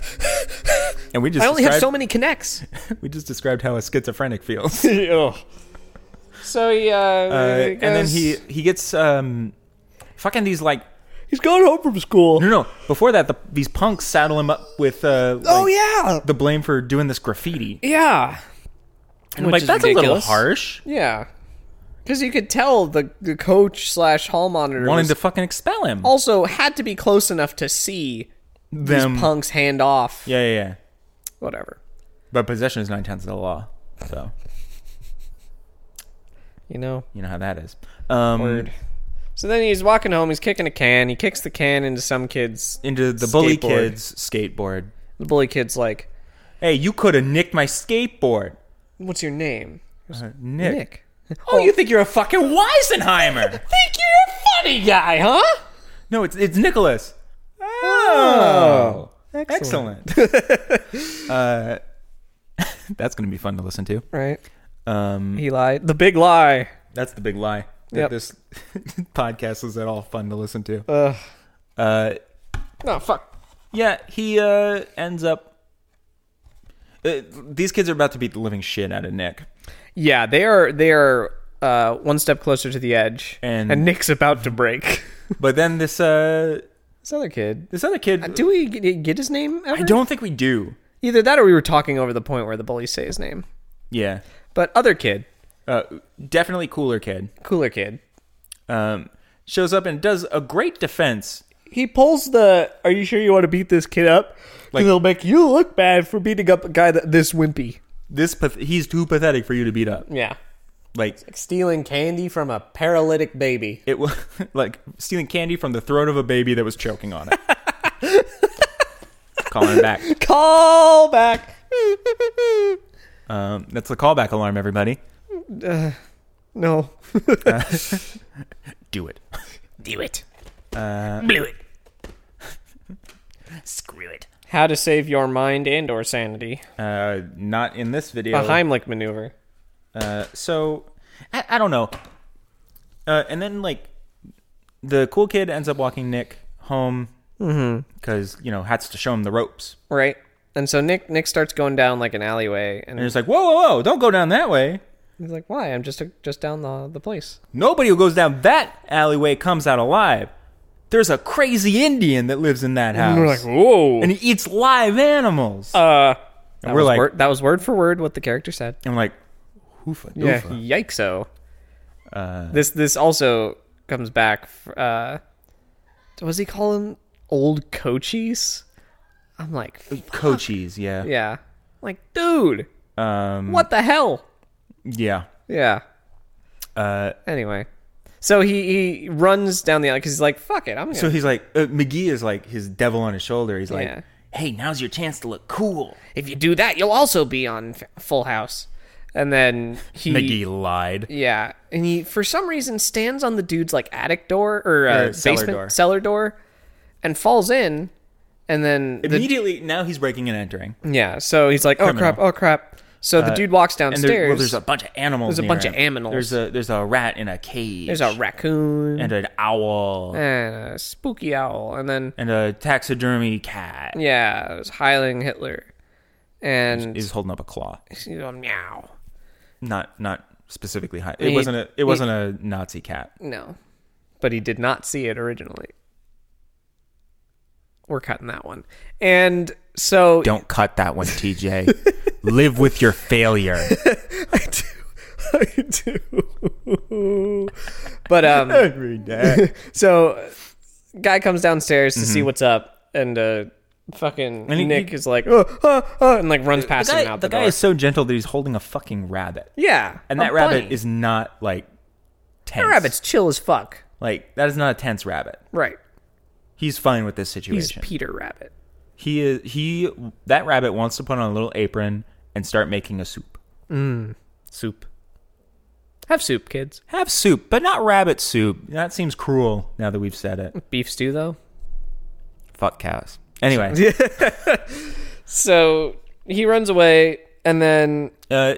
And we just I only have described- so many connects. we just described how a schizophrenic feels. Ugh. So he, uh, Uh, he and then goes- he he gets um fucking these like he's going home from school. no no before that the, these punks saddle him up with uh like, Oh yeah, the blame for doing this graffiti, yeah. and I'm Which like is that's a little ridiculous. harsh, Yeah, because you could tell the the coach slash hall monitor wanting was to fucking expel him. also had to be close enough to see them these punks hand off. Yeah, yeah, yeah. Whatever. But possession is nine tenths of the law. So You know. you know how that is. Um, Word. So then he's walking home. He's kicking a can. He kicks the can into some kid's into the bully skateboard. kid's skateboard. The bully kid's like, Hey, you could have nicked my skateboard. "What's your name?" Uh, Nick. Nick. Oh, you think you're a fucking Weisenheimer? Think you're a funny guy, huh? No, it's it's Nicholas. Oh, excellent. uh, that's gonna be fun to listen to. Right. Um, He lied. The big lie. that's the big lie. That Yep. this podcast is at all fun to listen to. Ugh. Uh, No, fuck. yeah, he uh, ends up. Uh, these kids are about to beat the living shit out of Nick. Yeah, they are. They are uh, one step closer to the edge, And- and Nick's about to break. But then this uh, This other kid. this other kid. Do we get get his name ever? I don't think we do. Either that or we were talking over the point where the bullies say his name. Yeah, But other kid, uh, definitely cooler kid. cooler kid. Um, shows up and does a great defense. He pulls the, "Are you sure you want to beat this kid up? Like- It'll make you look bad for beating up a guy that this wimpy." This path- he's too pathetic for you to beat up. Yeah. Like Like stealing candy from a paralytic baby. it was like stealing candy from the throat of a baby that was choking on it. Calling it back. Call back. Um, that's the callback alarm, everybody. No. Do it. Do it. Uh, Blew it. Screw it. How to save your mind and or sanity. uh, not in this video. A Heimlich maneuver. Uh, so I, I don't know. Uh, and then like the cool kid ends up walking Nick home because you know has to show him the ropes. Right. And so Nick Nick starts going down like an alleyway, and And it's like, whoa, whoa, whoa! Don't go down that way. he's like, "Why? I'm just just down the the place." Nobody who goes down that alleyway comes out alive. There's a crazy Indian that lives in that house, And we're like, "Whoa!" and he eats live animals. uh, that And we're was like- word, that was word for word what the character said. I'm like, hoofa, Yeah, doofa. yikes-o. Uh, This this also comes back. f- Uh, what was he calling old coaches? I'm like, Coaches, yeah. yeah, like, dude, Um, what the hell? Yeah. Yeah. Uh, Anyway, so he he runs down the alley because he's like, fuck it, I'm gonna. so he's like, uh, McGee is like his devil on his shoulder. He's like, Yeah. hey, now's your chance to look cool. If you do that, you'll also be on F- Full House. And then he, McGee lied. yeah, and he for some reason stands on the dude's like attic door or uh, Or cellar basement door. cellar door, and falls in, and then the, Immediately, now he's breaking and entering. yeah, so he's like, oh Criminal. crap, oh crap. So the dude walks And downstairs. there, well, there's a bunch of animals. There's a near bunch him. of animals. There's a there's a rat in a cage. There's a raccoon and an owl and a spooky owl, and then and a taxidermy cat. yeah, there's Heiling Hitler, and He's holding up a claw. he's going, meow. Not not specifically high. It He- wasn't a it he- wasn't a Nazi cat. No, but he did not see it originally. We're cutting that one. And so Don't cut that one, T J. Live with your failure. I do, I do. But um, Every day. so guy comes downstairs to see what's up, and uh, fucking Mm-hmm. And he- Nick he- is like, oh, oh, oh, and like runs The past guy, him out the the, guy door. is so gentle that he's holding a fucking rabbit. yeah, And a that rabbit bunny. is not like tense. that rabbit's chill as fuck. Like that is not a tense rabbit. Right, He's fine with this he's situation. Peter Rabbit. He is he that rabbit wants to put on a little apron and start making a soup. Soup. Have soup, kids. Have soup, but not rabbit soup. That seems cruel now that we've said it. Beef stew though. Fuck cows. Anyway, So he runs away, and then uh,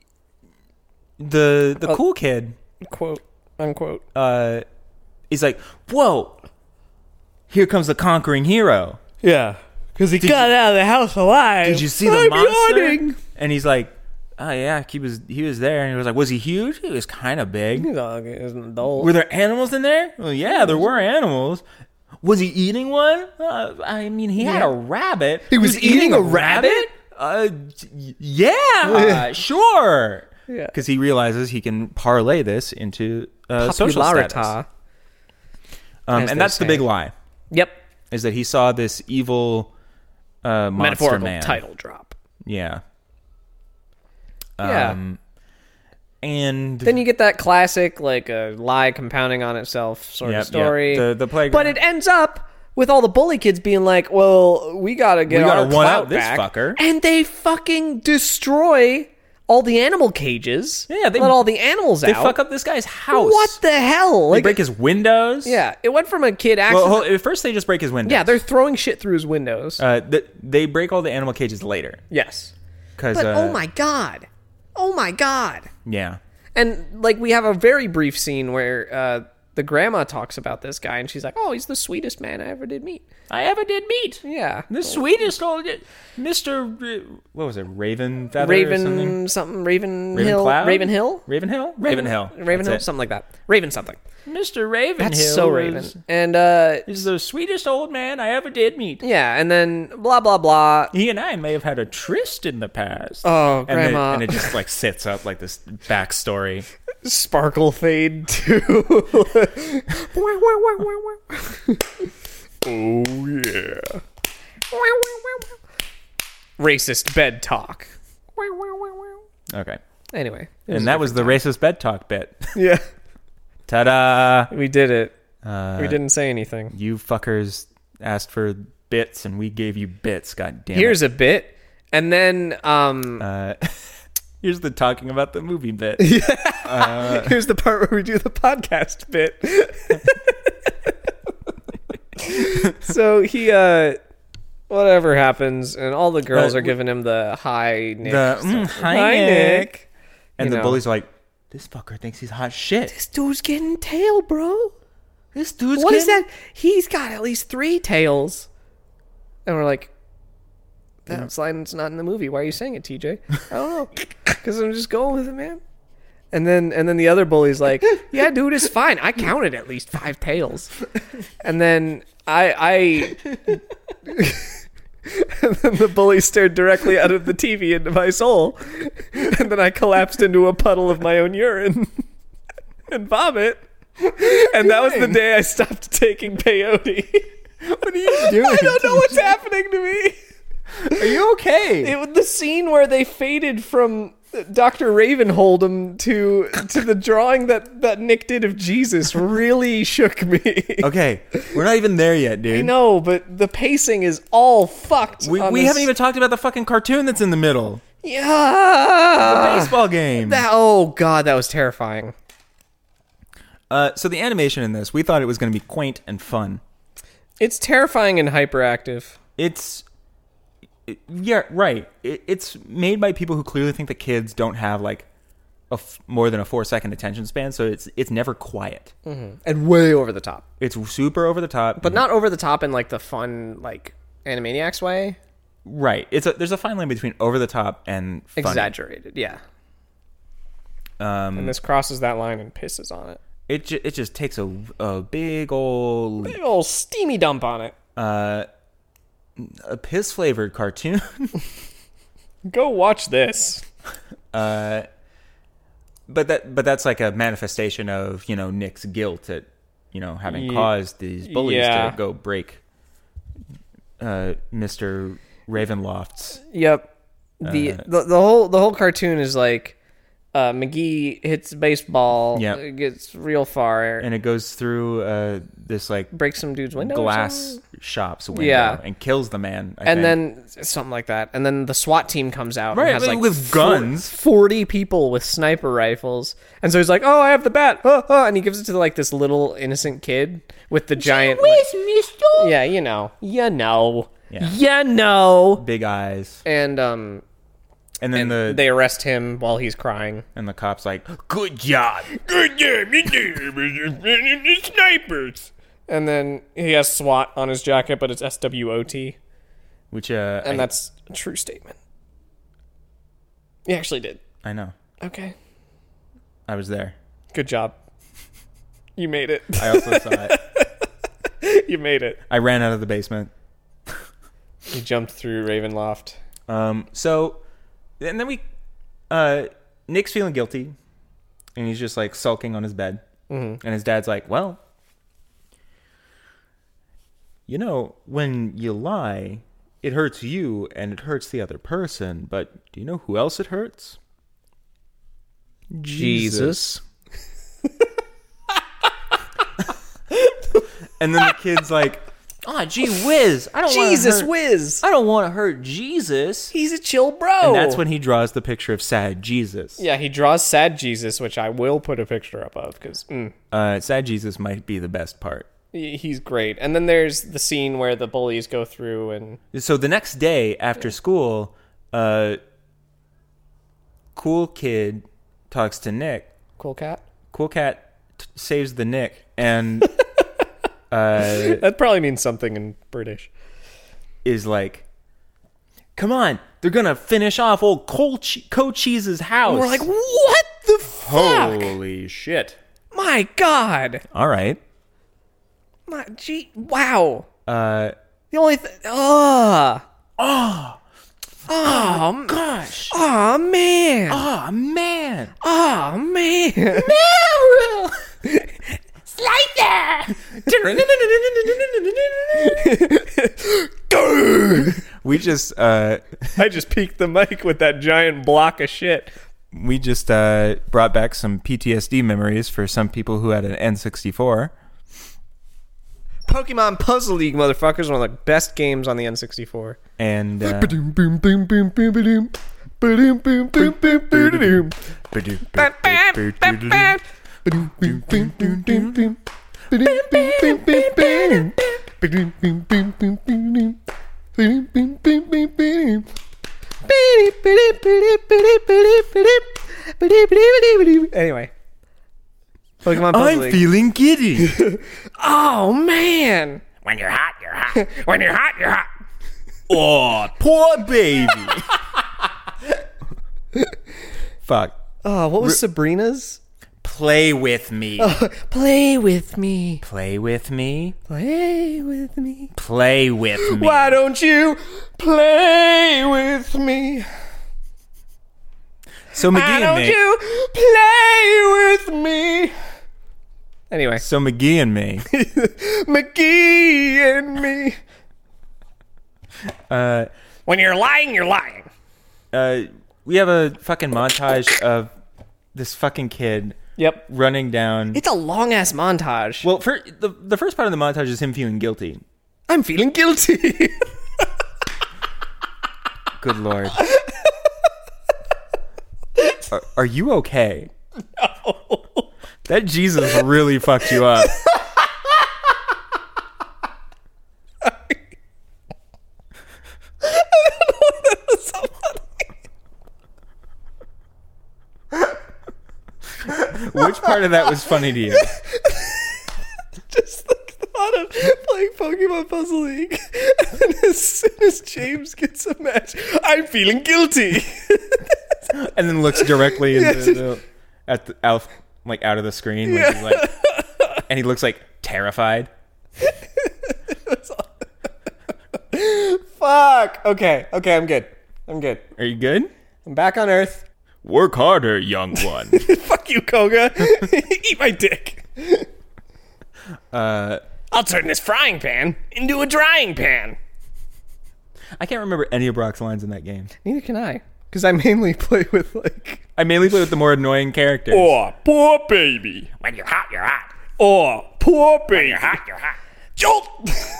the the cool kid quote unquote. uh, is like, "Whoa, here comes the conquering hero." Yeah, because he Did got you- out of the house alive. Did you see the I'm monster? yawning. And he's like, "Oh yeah, he was he was there." And he was like, "Was he huge? He was kind of big." He's like, he's an adult. Were there animals in there? Well, yeah, there were animals. Was he eating one? Uh, I mean, he had a rabbit. He was eating a rabbit? Uh, y- yeah, sure. Yeah. Because he realizes he can parlay this into uh, social status. Popularita. Um, as and they that's the say. big lie. Yep. is that he saw this evil uh, monster Metaphorical man. title drop. Yeah. Yeah. Um, and Then you get that classic, like, a lie compounding on itself sort Yep, of story. yep. The- the playground. But it ends up with all the bully kids being like, well, we gotta get We gotta our one clout out this back. fucker. And they fucking destroy all the animal cages. Yeah, they- let all the animals they out. fuck up this guy's house. What the hell? They Like, break his windows. yeah, it went from a kid accident. Well, hold- at first they just break his windows. yeah, they're throwing shit through his windows. Uh, th- they break all the animal cages later. yes. Cause, But uh, oh my god. Oh my god. Yeah. And like we have a very brief scene where uh, the grandma talks about this guy, and she's like, "Oh, he's the sweetest man I ever did meet." I ever did meet. Yeah, The sweetest old Mister R- what was it? Raven Feather or something? Raven something, Raven, Raven Hill, Cloud? Raven Hill, Raven Hill? Raven Hill. Raven That's Hill, it. something like that. Raven something. Mister Raven That's Hill so was- Raven. And uh, is the sweetest old man I ever did meet. yeah, and then blah blah blah. He and I may have had a tryst in the past. Oh, and then- grandma. and it just like sets up like this backstory. Sparkle fade too. Oh yeah. Racist bed talk. Okay. Anyway, And that was the racist bed talk bit. yeah. Ta-da! We did it. Uh, We didn't say anything. You fuckers asked for bits, and we gave you bits. God damn Here's it. a bit, and then um, Uh, here's the talking about the movie bit. here's the part where we do the podcast bit. So he, uh, whatever happens, and all the girls Uh, are giving him the hi Nick. The, stuff. mm, hi, Nick. And You the know. bullies are like, this fucker thinks he's hot shit. This dude's getting tail, bro. This dude's What is getting- that? He's got at least three tails. And we're like, that line's not in the movie. Why are you saying it, T J? I don't know. Because I'm just going with it, man. And then and then the other bully's like, yeah, dude, it's fine. I counted at least five tails. And then I I and then the bully stared directly out of the T V into my soul. And then I collapsed into a puddle of my own urine and vomit. And that was the day I stopped taking peyote. What are you doing? I don't know what's happening to me. Are you okay? It was the scene where they faded from Doctor Ravenhold'em to to the drawing that, that Nick did of Jesus really shook me. Okay, we're not even there yet, dude. I know, but the pacing is all fucked. We, on we this- haven't even talked about the fucking cartoon that's in the middle. Yeah. Baseball game. That, oh god, that was terrifying. Uh, so the animation in this, we thought it was going to be quaint and fun. It's terrifying and hyperactive. It's it- yeah, right. It, it's made by people who clearly think that kids don't have like a f- more than a four second attention span, so it's it's never quiet. And way over the top. It's super over the top, But not over the top in like the fun like Animaniacs way. right. It's a, there's a fine line between over the top and funny. Exaggerated, yeah. Um, And this crosses that line and pisses on it. it ju- it just takes a a big old Big old steamy dump on it. uh a piss flavored cartoon. Go watch this. uh, but that but that's like a manifestation of, you know, Nick's guilt at, you know, having Ye- caused these bullies yeah. to go break uh, Mister Ravenloft's. Yep. The, Uh, the the whole the whole cartoon is like uh, McGee hits baseball, Yep. it gets real far, And it goes through uh, this like breaks some dude's window, or glass something? shop's window, Yeah. and kills the man. I and think. then something like that. And then the SWAT team comes out, Right, and has like with four- guns. forty people with sniper rifles, and so he's like, "Oh, I have the bat," huh, huh, and he gives it to like this little innocent kid with the giant. like- yeah, you know, you know, Yeah. you know, big eyes, and um. and then And the they arrest him while he's crying. and the cops like, good job. Good job, you snipers. And then he has SWAT on his jacket, but it's S W O T. Which uh, And I, that's a true statement. He actually did. I know. Okay. I was there. Good job. You made it. I also saw it. You made it. I ran out of the basement. You jumped through Ravenloft. Um, so, and then we, uh, Nick's feeling guilty, and he's just like sulking on his bed, Mm-hmm. and his dad's like, "Well, You know, when you lie, it hurts you and it hurts the other person. But do you know who else it hurts? Jesus. And then the kid's like, "Oh, gee whiz! I don't Jesus wanna hurt, whiz. I don't want to hurt Jesus." He's a chill bro. And that's when he draws the picture of sad Jesus. Yeah, he draws sad Jesus, which I will put a picture up of because mm, Uh, sad Jesus might be the best part. he- he's great. And then there's the scene where the bullies go through and So the next day after school, uh, cool kid talks to Nick. Cool Cat. Cool cat t- saves the Nick, and uh, That probably means something in British. is like, "Come on, they're gonna finish off old Cole che- Cocheese's house." And we're like, what the fuck? "Holy shit!" My God. All right. My, gee, wow. Uh, The only thing. Ugh. Oh. Oh, gosh. oh, man. Oh man. Oh, man. We just uh, I just peeked the mic with that giant block of shit. we just uh, brought back some P T S D memories for some people who had an N sixty-four. Pokemon Puzzle League, motherfuckers, one of the best games on the N sixty-four. And uh, Anyway. Pokemon Puzzle I'm League. feeling giddy. Oh, man. When you're hot, you're hot. When you're hot, you're hot. Oh, poor baby. Fuck. Oh, what was Sabrina's? Play with me. Play with me. Play with me. Play with me. Play with me. Why don't you play with me? So McGee Why and don't me. you play with me? Anyway, So McGee and me. McGee and me. Uh, When you're lying, you're lying. uh, we have a fucking montage of this fucking kid Yep. running down. It's a long ass montage. Well, for the the first part of the montage is him feeling guilty. I'm feeling guilty. Good lord. Are, are you okay? No. That Jesus really fucked you up. Which part of that was funny to you? Just the thought of playing Pokemon Puzzle League, and then as soon as James gets a match, I'm feeling guilty. And then looks directly into the, at the out, like out of the screen, like, he's like, and he looks like terrified. Fuck. Okay. Okay. I'm good. I'm good. Are you good? I'm back on Earth. Work harder, young one. Fuck you, Koga. Eat my dick. uh, I'll turn this frying pan into a drying pan. I can't remember any of Brock's lines in that game. Neither can I, because I mainly play with like. I mainly play with the more annoying characters. Oh, poor baby. When you're hot, you're hot. Oh, poor baby. When you're hot, you're hot. Jolt!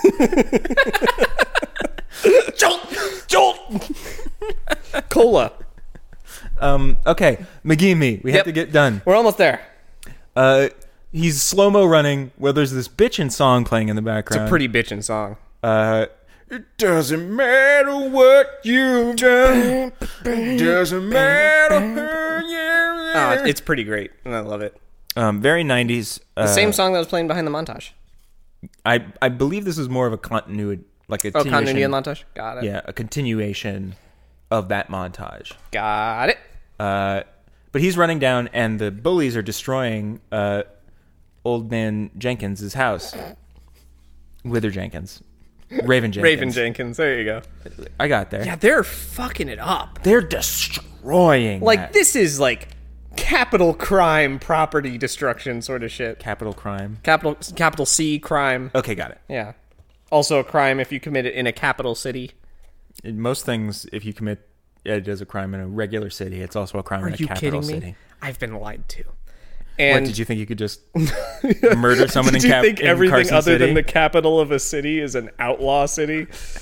Jolt! Jolt! Cola. Um, okay, McGee and me. We have Yep. to get done. We're almost there. Uh, he's slow-mo running where there's this bitchin' song playing in the background. It's a pretty bitchin' song. Uh, it doesn't matter what you've done. It doesn't matter who you Oh, are. it's pretty great, and I love it. Um, very nineties. Uh, The same song that was playing behind the montage. I I believe this is more of a continuity, like a Oh, continuity continuation- and montage. Got it. Yeah, a continuation of that montage. Got it. Uh, but he's running down, and the bullies are destroying uh, old man Jenkins' house. Wither Jenkins. Raven Jenkins. Raven Jenkins. There you go. I got there. Yeah, they're fucking it up. They're destroying Like, that. this is like capital crime, property destruction sort of shit. Capital crime. Capital capital C crime. Okay, got it. Yeah. Also a crime if you commit it in a capital city. In most things, if you commit it as a crime in a regular city, it's also a crime Are in a you capital kidding me? city. I've been lied to. What, And did you think you could just murder someone did in, you cap- think in everything Carson other City? than the capital of a city is an outlaw city?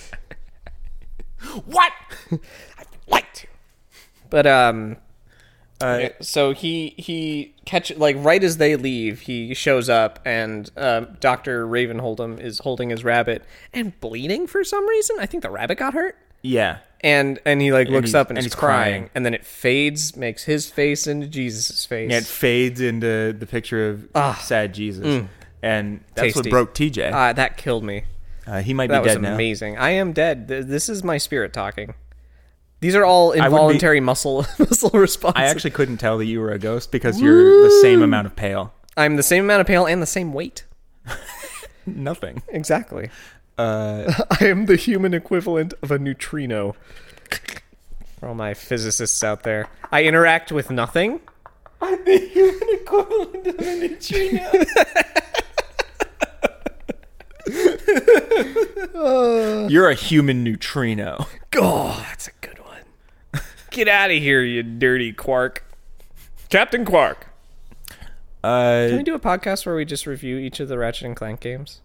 What? I've been lied to. But um Uh, so he he catch like right as they leave, he shows up and um, Doctor Ravenholdham is holding his rabbit and bleeding for some reason. I think the rabbit got hurt. yeah. And and he like looks he's- up and, and is he's crying. crying. And then it fades, makes his face into Jesus' face. Yeah, it fades into the picture of Ah. sad Jesus. And that's Tasty. what broke T J. Uh, that killed me. Uh, he might That be was dead now. amazing. I am dead. Th- This is my spirit talking. These are all would be- involuntary muscle muscle responses. I actually couldn't tell that you were a ghost because you're the same amount of pale. I'm the same amount of pale and the same weight. Nothing. Exactly. Uh, I am the human equivalent of a neutrino. For all my physicists out there, I interact with nothing. I'm the human equivalent of a neutrino. you're a human neutrino. Oh, that's a good one. Get out of here, you dirty quark. Captain Quark. Uh, Can we do a podcast where we just review each of the Ratchet and Clank games?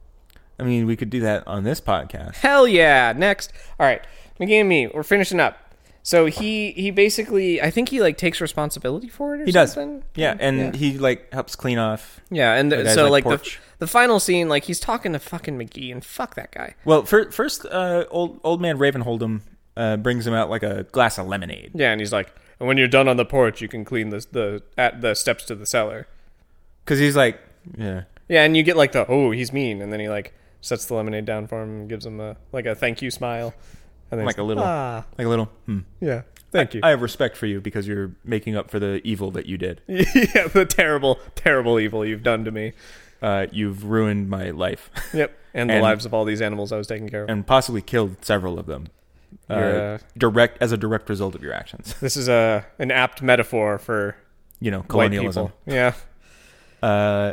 I mean, we could do that on this podcast. Hell yeah. Next. All right. McGee and me, we're finishing up. So he he basically, I think he like takes responsibility for it or He does. something. Yeah, and Yeah. he like helps clean off. Yeah, and The guy's, so like, like, the, porch. the final scene, like he's talking to fucking McGee and fuck that guy. Well, fir- first, uh, old old man Ravenholdham uh, brings him out like a glass of lemonade. Yeah, and he's like, and when you're done on the porch, you can clean the the at the steps to the cellar. Because he's like, yeah. Yeah, and you get like the, oh, he's mean, and then he like sets the lemonade down for him and gives him a like a thank you smile. And then Like he's a little, ah, like a little, hmm. yeah, thank you. I have respect for you because you're making up for the evil that you did. Yeah, the terrible, terrible evil you've done to me. Uh, you've ruined my life Yep, and the And- lives of all these animals I was taking care of. and possibly killed several of them. Uh, You're, uh, direct as a direct result of your actions. This is a an apt metaphor for You know, white colonialism. people. Yeah. Uh,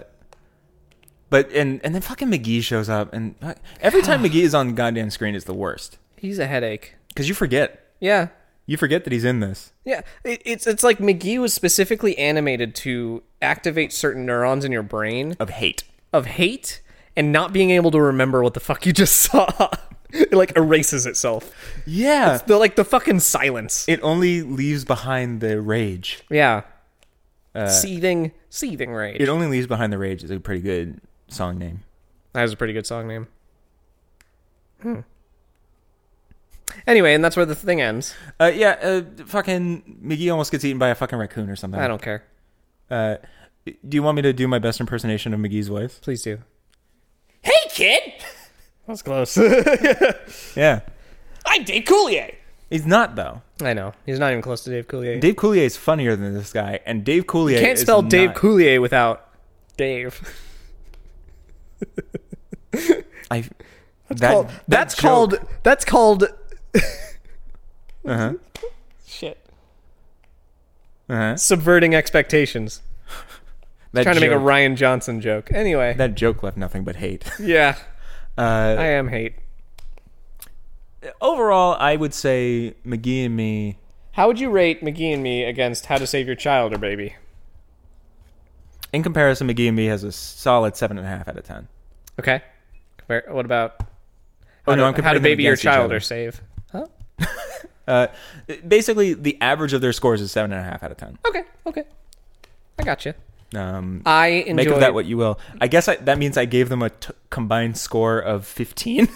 but and and then fucking McGee shows up, and uh, every time McGee is on the goddamn screen is the worst He's a headache. because you forget, Yeah. you forget that he's in this. Yeah. It, it's it's like McGee was specifically animated to activate certain neurons in your brain Of hate. of hate and not being able to remember what the fuck you just saw. It like erases itself. Yeah, The like the fucking silence. it only leaves behind the rage. Yeah. seething, seething rage. It only leaves behind the rage is a pretty good song name. That was a pretty good song name. Hmm. Anyway, and that's where the thing ends. Uh, yeah, uh, fucking McGee almost gets eaten by a fucking raccoon or something. I don't care. Uh, do you want me to do my best impersonation of McGee's voice? Please do. Hey, kid! That's close. Yeah, I'm Dave Coulier. he's not though. I know. He's not even close to Dave Coulier. Dave Coulier is funnier than this guy, and Dave Coulier you can't is spell Dave not- Coulier without Dave. I. That's that, called. that That's joke- called. That's called. Uh-huh. Shit. Uh-huh. Subverting expectations. That Trying to make a joke- Ryan Johnson joke. Anyway. That joke left nothing but hate. Yeah. Uh, I am hate. overall, I would say McGee and me. How would you rate McGee and Me against How to Save Your Child or Baby? In comparison, McGee and me has a solid seven and a half out of ten. Okay. Compare, what about Oh How no, to, I'm How comparing to them Baby Your against each Child other. or Save? Huh? Uh, basically, the average of their scores is seven and a half out of ten. Okay. Okay. I got you. Um, I enjoy. make of that what you will. I guess I, that means I gave them a t- combined score of fifteen.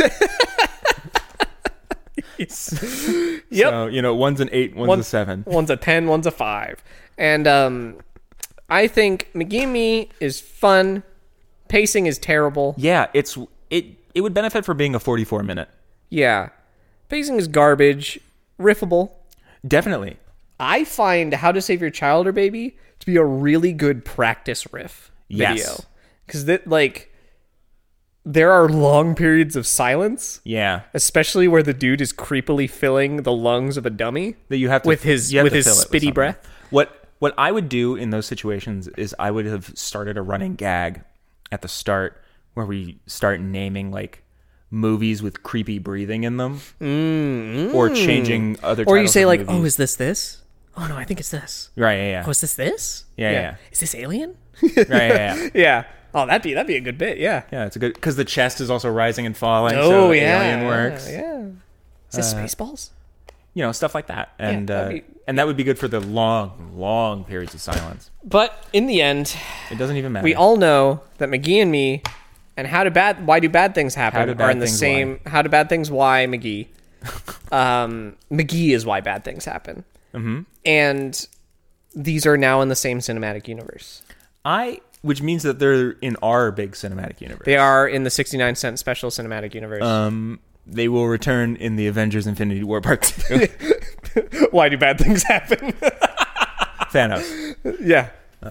Yep. So, you know, one's an eight, one's One- a seven. One's a ten, one's a five. And um, I think McGee and Me is fun. Pacing is terrible. Yeah, it's it. It would benefit for being a forty-four minute. Yeah. Pacing is garbage. Riffable. Definitely. I find How to Save Your Child or Baby to be a really good practice riff Yes. video. Because that, like, there are long periods of silence, Yeah, especially where the dude is creepily filling the lungs of a dummy that you have to with his you have with to his fill it with spitty something. breath. What what I would do in those situations is I would have started a running gag at the start where we start naming like movies with creepy breathing in them, mm, or changing other. Or you say like, movies. "Oh, is this this? Oh no, I think it's this. Right? Yeah. yeah. Oh, is this this? Yeah, yeah, yeah. Is this Alien? right. Yeah. Yeah. Yeah. Oh, that'd be that'd be a good bit. Yeah. Yeah, it's a good because the chest is also rising and falling. Oh so yeah. Alien works. Yeah. yeah. Is this Uh, Spaceballs? You know, stuff like that, and uh, that'd be- and that would be good for the long, long periods of silence. But in the end, It doesn't even matter. we all know that McGee and me, and how do bad why do bad things happen How do are bad in the things same. How do bad things why McGee? um, McGee is why bad things happen, mm-hmm. and these are now in the same cinematic universe. I, which means that they're in our big cinematic universe. They are in the sixty-nine cent special cinematic universe. Um, they will return in the Avengers: Infinity War Part Two. Why do bad things happen? Thanos. yeah.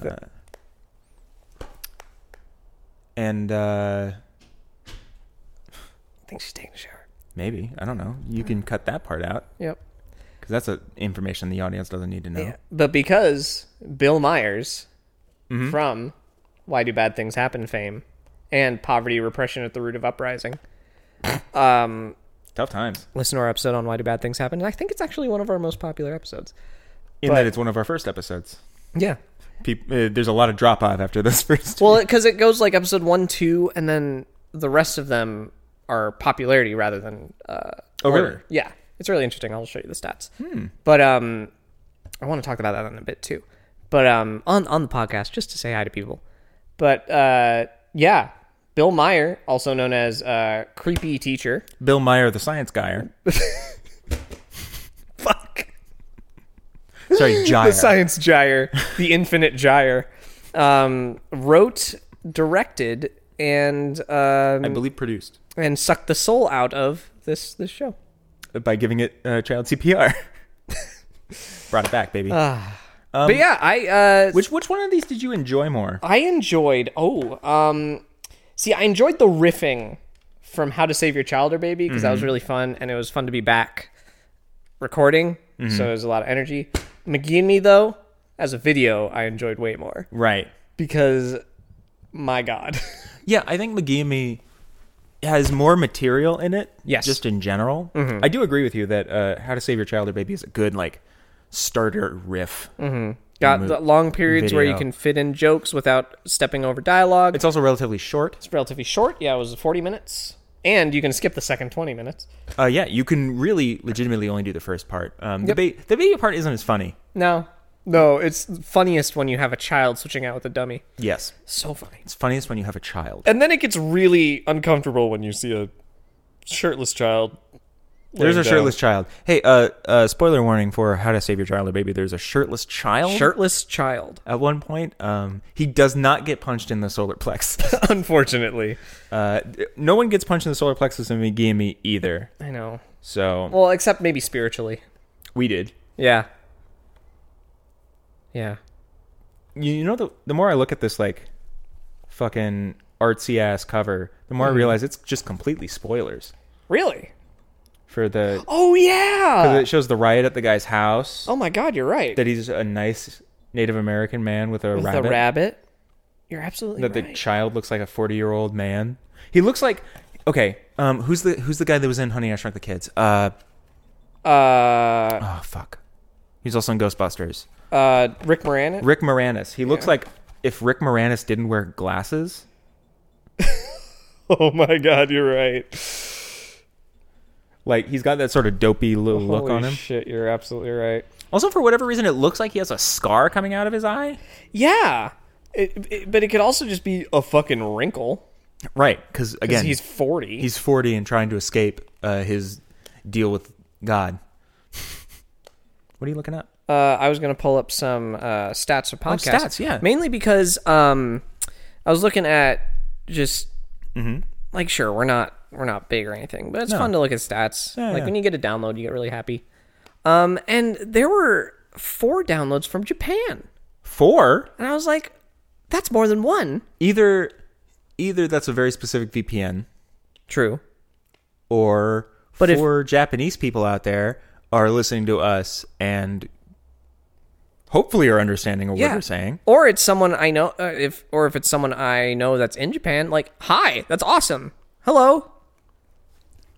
And uh, I think she's taking a shower. maybe I don't know. You can cut that part out Yep. because that's a, information the audience doesn't need to know. Yeah. But because Bill Myers from Why Do Bad Things Happen fame and Poverty Repression at the Root of Uprising, um, Tough times. listen to our episode on Why Do Bad Things Happen. And I think it's actually one of our most popular episodes. In But- that it's one of our first episodes. Yeah. Peop uh, there's a lot of drop off after this first. Well, because it goes like episode one, two, and then the rest of them are popularity rather than. Uh, Oh, order. really? Yeah, it's really interesting. I'll show you the stats. Hmm. But um, I want to talk about that in a bit too. But um, on on the podcast, just to say hi to people. But uh, yeah, Bill Meyer, also known as uh, Creepy Teacher. Bill Meyer, the science guy. Fuck. Sorry, Gyre. The science gyre, the infinite gyre, um, wrote, directed, and um, I believe produced and sucked the soul out of this this show. by giving it uh, child C P R. Brought it back, baby. but yeah, I uh, which which one of these did you enjoy more? I enjoyed. Oh, um, see, I enjoyed the riffing from How to Save Your Child or Baby because that was really fun, and it was fun to be back recording. So it was a lot of energy. McGee and Me, though, as a video, I enjoyed way more Right. because, my God. Yeah, I think McGee and Me has more material in it. Yes. Just in general. I do agree with you that uh, How to Save Your Child or Baby is a good like starter riff. Got mo- the long periods where you video. can fit in jokes without stepping over dialogue. It's also relatively short. It's relatively short. Yeah, it was forty minutes. And you can skip the second twenty minutes. Uh, yeah, you can really legitimately only do the first part. Um, Yep. the, ba- the baby part isn't as funny. No. No, it's funniest when you have a child switching out with a dummy. Yes. So funny. It's funniest when you have a child. And then it gets really uncomfortable when you see a shirtless child. There's a laying down. shirtless child. Hey, uh, uh, spoiler warning for How to Save Your Child or Baby. There's a shirtless child. Shirtless child. At one point, um, he does not get punched in the solar plexus. Unfortunately. uh, no one gets punched in the solar plexus in McGee and Me either. I know. So Well, except maybe spiritually. we did. Yeah. Yeah. You, you know, the the more I look at this like fucking artsy ass cover, the more I realize it's just completely spoilers Really? for the. Oh, yeah. 'cause it shows the riot at the guy's house. Oh, my God, you're right. That he's a nice Native American man with a With rabbit. the rabbit. You're absolutely that the right. child looks like a forty year old man. He looks like okay. Um, who's the who's the guy that was in Honey I Shrunk the Kids? Uh, uh, oh fuck. He's also in Ghostbusters. uh, Rick Moranis? Rick Moranis. He looks like if Rick Moranis didn't wear glasses. Oh, my God, you're right. Like he's got that sort of dopey little look Holy on him. shit, you're absolutely right. Also, for whatever reason, it looks like he has a scar coming out of his eye. Yeah. It, it, but it could also just be a fucking wrinkle. Right, because Because again, he's forty. he's forty and trying to escape uh, his deal with God. What are you looking at? Uh, I was going to pull up some uh, stats for podcasts. stats, yeah. Mainly because um, I was looking at just Mm-hmm. like, sure, we're not we're not big or anything, but it's No. fun to look at stats. Yeah, like yeah. when you get a download, you get really happy. Um, and there were four downloads from Japan, Four. and I was like, that's more than one. Either, either that's a very specific V P N. True. Or But if- four Japanese people out there are listening to us and hopefully are understanding what Yeah. we're saying. Or it's someone I know, uh, if or if it's someone I know that's in Japan. Like, hi, that's awesome. Hello.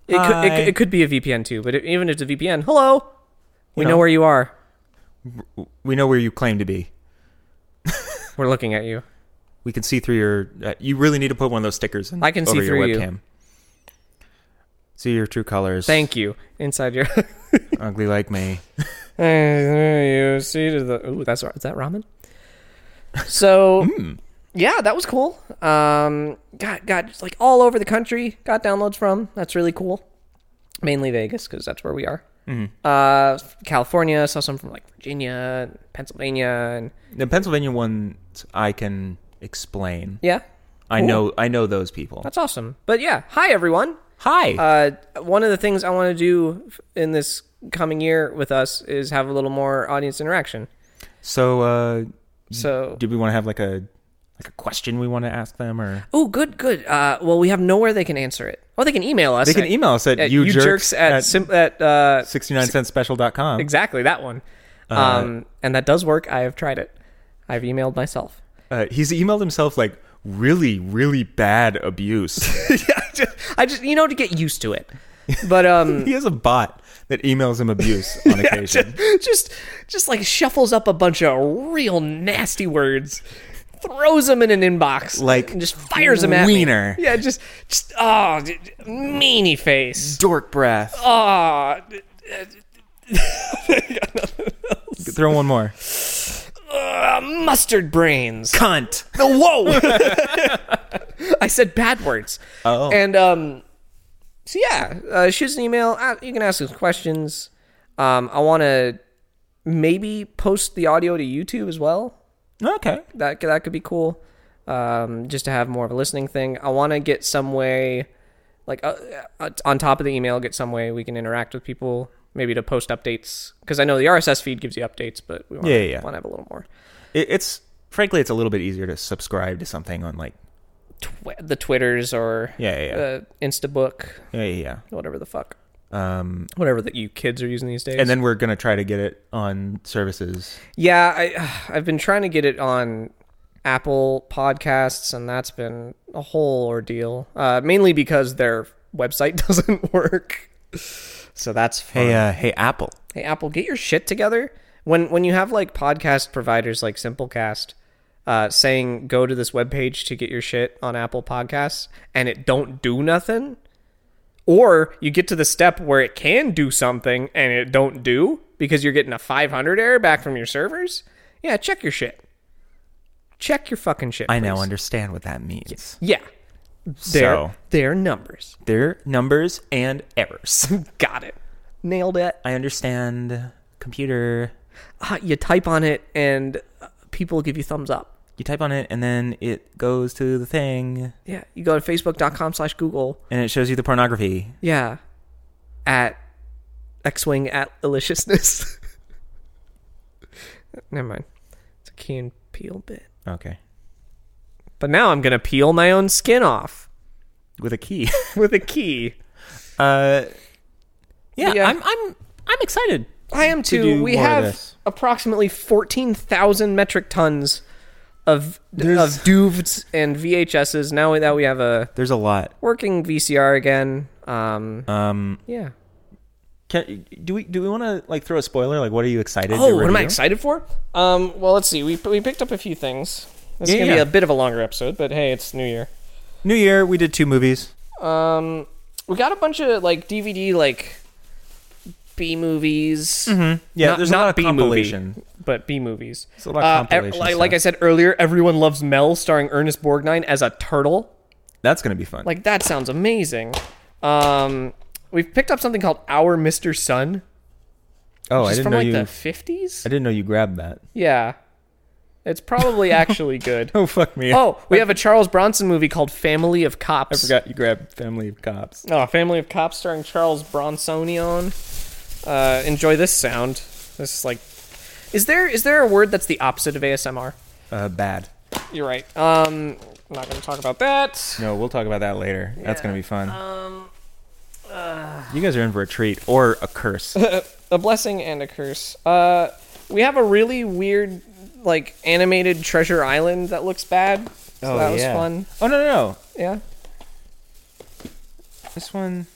It could, it, Hi. could- it could be a V P N too, but it, even if it's a V P N, hello, we You know know. where you are. We know where you claim to be. We're looking at you. We can see through your. Uh, you really need to put one of those stickers. In, I can see over your through you. webcam. See your true colors. Thank you. Inside your. Ugly like me. you see to the. Ooh, that's is that ramen? So, yeah, that was cool. Um, got got just like all over the country. Got downloads from. That's really cool. Mainly Vegas because that's where we are. Uh, California, saw some from like Virginia, and Pennsylvania, and The Pennsylvania ones I can explain. yeah, I Cool. know. I know those people. that's awesome. But yeah, hi everyone. Hi. Uh, one of the things I want to do f- in this coming year with us is have a little more audience interaction. so, uh, So, do we want to have like a like a question we want to ask them, or oh, good, good. Uh, well, we have nowhere they can answer it. Oh, they can email us. they can at- email us at, at you you jerks at at sim- at uh, sixty-nine cent special dot com. exactly that one. Uh, Um, and that does work. I have tried it. I've emailed myself. Uh, he's emailed himself like really, really bad abuse. yeah, I just, I just you know to get used to it. But um, He has a bot that emails him abuse on yeah, occasion. just, just just like shuffles up a bunch of real nasty words, throws them in an inbox, Like and just fires them at wiener. me. Yeah, just just oh, d- d- meanie face. Dork breath. Oh, Throw one more. uh, mustard brains. Cunt. Whoa! I said bad words. Oh. And um, so yeah, uh, shoot us an email. Uh, you can ask us questions. Um, I want to maybe post the audio to YouTube as well. Okay. That that could be cool. Um, just to have more of a listening thing. I want to get some way, like uh, uh, on top of the email, get some way we can interact with people. Maybe to post updates, because I know the R S S feed gives you updates, but we want Yeah, yeah, yeah. to have a little more. It, it's frankly, it's a little bit easier to subscribe to something on like Tw- the Twitters or Yeah, yeah, yeah. Uh, Instabook, yeah, yeah, whatever the fuck, yeah. Um, whatever that you kids are using these days. and then we're gonna try to get it on services. yeah, I I've been trying to get it on Apple Podcasts, and that's been a whole ordeal. Uh, mainly because their website doesn't work. So that's fun. Hey, uh, hey, Apple. Hey, Apple, get your shit together. When when you have like podcast providers like Simplecast uh, saying go to this webpage to get your shit on Apple Podcasts, and it don't do nothing, or you get to the step where it can do something and it don't do because you're getting a five hundred error back from your servers. Yeah, check your shit. Check your fucking shit. I now please. understand what that means. Yeah, they're So they're numbers. they're numbers and errors. Got it. Nailed it. I understand computer. Uh, you type on it and uh, people give you thumbs up. You type on it and then it goes to the thing Yeah, you go to facebook.com slash Google. and it shows you the pornography. Yeah. At X-Wing at Deliciousness. Never mind. It's a Key and Peele bit. Okay. But now I'm going to peel my own skin off With a key. with a key. uh, yeah, Yeah. I'm, I'm, I'm excited. I am To too. do We more of have this. approximately fourteen thousand metric tons of There's- of D U Vs and V H Ss. Now that we have a There's a lot. working V C R again. Um, Um, yeah. can, do we do we want to like throw a spoiler? Like, what are you excited? Oh, to what am I review? excited for? Um, well, let's see. We we picked up a few things. This is Yeah, gonna be yeah. a bit of a longer episode, but hey, it's New Year. New Year, we did two movies. Um, we got a bunch of like D V D like B movies. Yeah, Not- there's a not lot of B-movie. compilation. but B movies. It's a lot of Uh, compilation like, like I stuff. said earlier, Everyone Loves Mel, starring Ernest Borgnine as a turtle. That's gonna be fun. Like that sounds amazing. Um, we've picked up something called Our Mister Sun. oh, Which I is didn't from know like you. the fifties. I didn't know you grabbed that. Yeah, it's probably actually good. Oh fuck me! Oh, we have a Charles Bronson movie called Family of Cops. I forgot you grabbed Family of Cops. Oh, Family of Cops starring Charles Bronsonian. Uh, enjoy this sound. This is like, is there is there a word that's the opposite of A S M R? Uh, bad. You're right. Um, I'm not going to talk about that. No, we'll talk about that later. That's Yeah. gonna be fun. Um, You guys are in for a treat or a curse. a blessing and a curse. Uh, we have a really weird, like animated Treasure Island that looks bad. So that was fun. Oh no no no! Yeah. This one.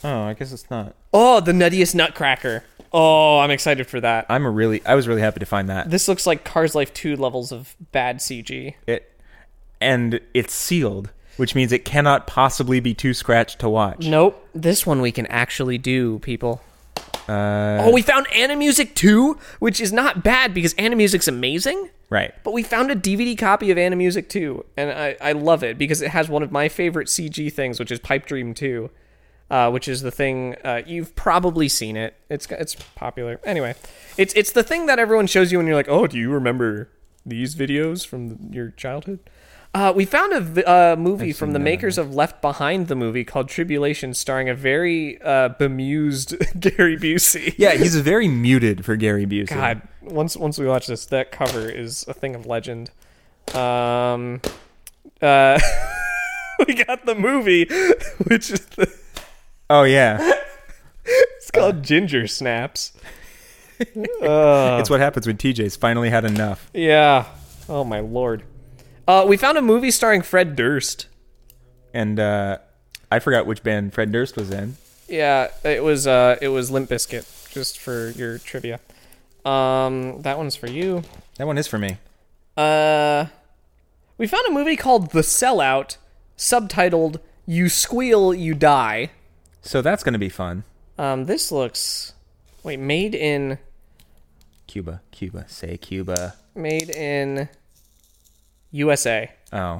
Oh, I guess it's not. Oh, the Nuttiest Nutcracker. Oh, I'm excited for that. I'm a really. I was really happy to find that. This looks like Cars Life two levels of bad C G. It, and it's sealed, which means it cannot possibly be too scratched to watch. Nope. This one we can actually do, people. Uh, Oh, we found Animusic two, which is not bad because Animusic's amazing. right. But we found a D V D copy of Animusic two, and I, I love it because it has one of my favorite C G things, which is Pipe Dream two, uh, which is the thing, uh, you've probably seen it. It's it's popular. Anyway, it's it's the thing that everyone shows you when you're like, oh, do you remember these videos from your childhood? Uh, we found a v- uh, movie I've from seen the that. makers of Left Behind, the movie called Tribulation, starring a very uh, bemused Gary Busey. Yeah, he's very muted for Gary Busey. God, once once we watch this, that cover is a thing of legend. Um, uh, we got the movie, which is the, Oh yeah, it's called Ginger Snaps. Uh, it's what happens when T J's finally had enough. yeah. Oh my lord. Uh, we found a movie starring Fred Durst. And uh, I forgot which band Fred Durst was in. Yeah, it was uh, it was Limp Bizkit, just for your trivia. Um, that one's for you. That one is for me. Uh, we found a movie called The Sellout, subtitled "You Squeal, You Die." So that's going to be fun. Um, this looks wait made in Cuba, Cuba, say Cuba. made in U S A. Oh.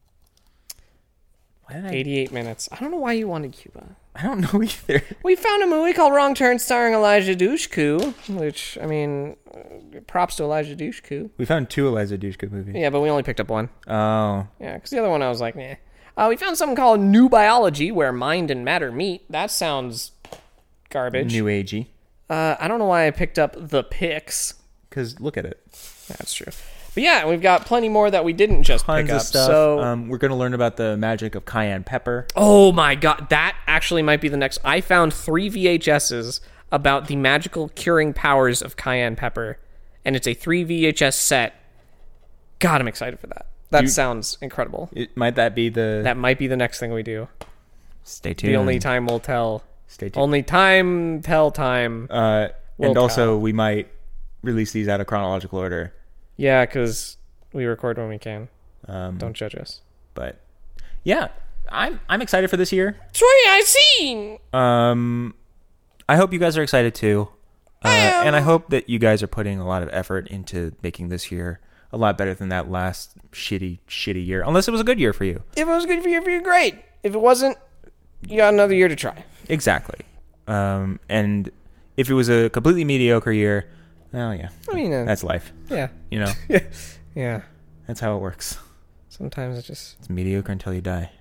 Why did I? eighty-eight minutes. I don't know why you wanted Cuba. I don't know either. We found a movie called Wrong Turn starring Elijah Dushku, which, I mean, uh, props to Elijah Dushku. We found two Eliza Dushku movies. Yeah, but we only picked up one. Oh. Yeah, because the other one I was like, nah. Uh, we found something called New Biology, where mind and matter meet. That sounds garbage. New agey. Uh, I don't know why I picked up The Pix. Because look at it. That's true. But yeah, we've got plenty more that we didn't just Tons pick of up. stuff. So, Um, we're going to learn about the magic of cayenne pepper. oh my god, that actually might be the next. I found three V H S's about the magical curing powers of cayenne pepper, and it's a three V H S set. God, I'm excited for that. That You- sounds incredible. It, might that be the... That might be the next thing we do. Stay tuned. The only time will tell. Stay tuned. Only time tell time. Uh, Will and also, tell. we might release these out of chronological order. Yeah, because we record when we can. Um, Don't judge us. But yeah, I'm I'm excited for this year. That's what I seen. Um, I hope you guys are excited too, uh, and I hope that you guys are putting a lot of effort into making this year a lot better than that last shitty, shitty year. Unless it was a good year for you. If it was good for you, for you, great. If it wasn't, you got another year to try. Exactly. Um, and if it was a completely mediocre year, well, yeah, I mean, uh, that's life. yeah, You know, yeah, yeah. that's how it works. Sometimes it just It's mediocre until you die.